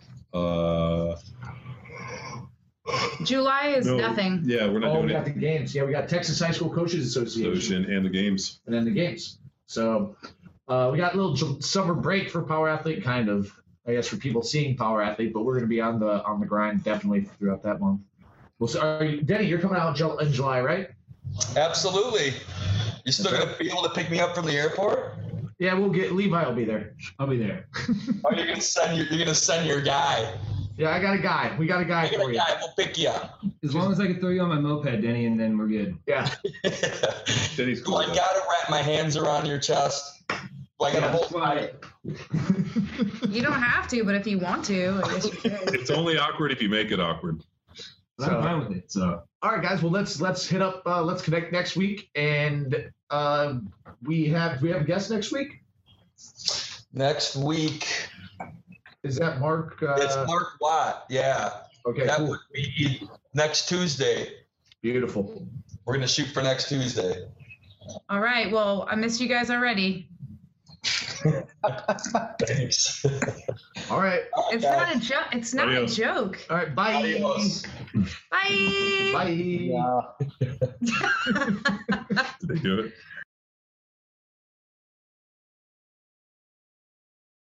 July is nothing. Yeah, we're not doing we got it. the games. Yeah, we got Texas High School Coaches Association. And the games. And then the games. So we got a little summer break for Power Athlete, kind of, I guess, for people seeing Power Athlete, but we're going to be on the grind definitely throughout that month. Well, so Denny, you're coming out in July, right? Absolutely. You still going to be able to pick me up from the airport? Yeah, Levi will be there. I'll be there. Oh, you're gonna send your guy. Yeah, I got a guy. We got a guy for you. We'll pick you up. As long as I can throw you on my moped, Denny, and then we're good. Yeah. Denny's Do cool. I gotta wrap my hands around your chest? Do I gotta hold my... You don't have to, but if you want to, I guess you could. It's only awkward if you make it awkward. I'm fine with it. So. All right, guys. Well, let's hit up. Let's connect next week, and we have a guest next week. Next week. Is that Mark? It's Mark Watt. Yeah. Okay. That Cool. would be next Tuesday. Beautiful. We're gonna shoot for next Tuesday. All right. Well, I missed you guys already. Thanks. All right. It's not a joke. It's not Adios. a joke. All right. Bye. Adios. Bye. Bye. Yeah. Did they do it?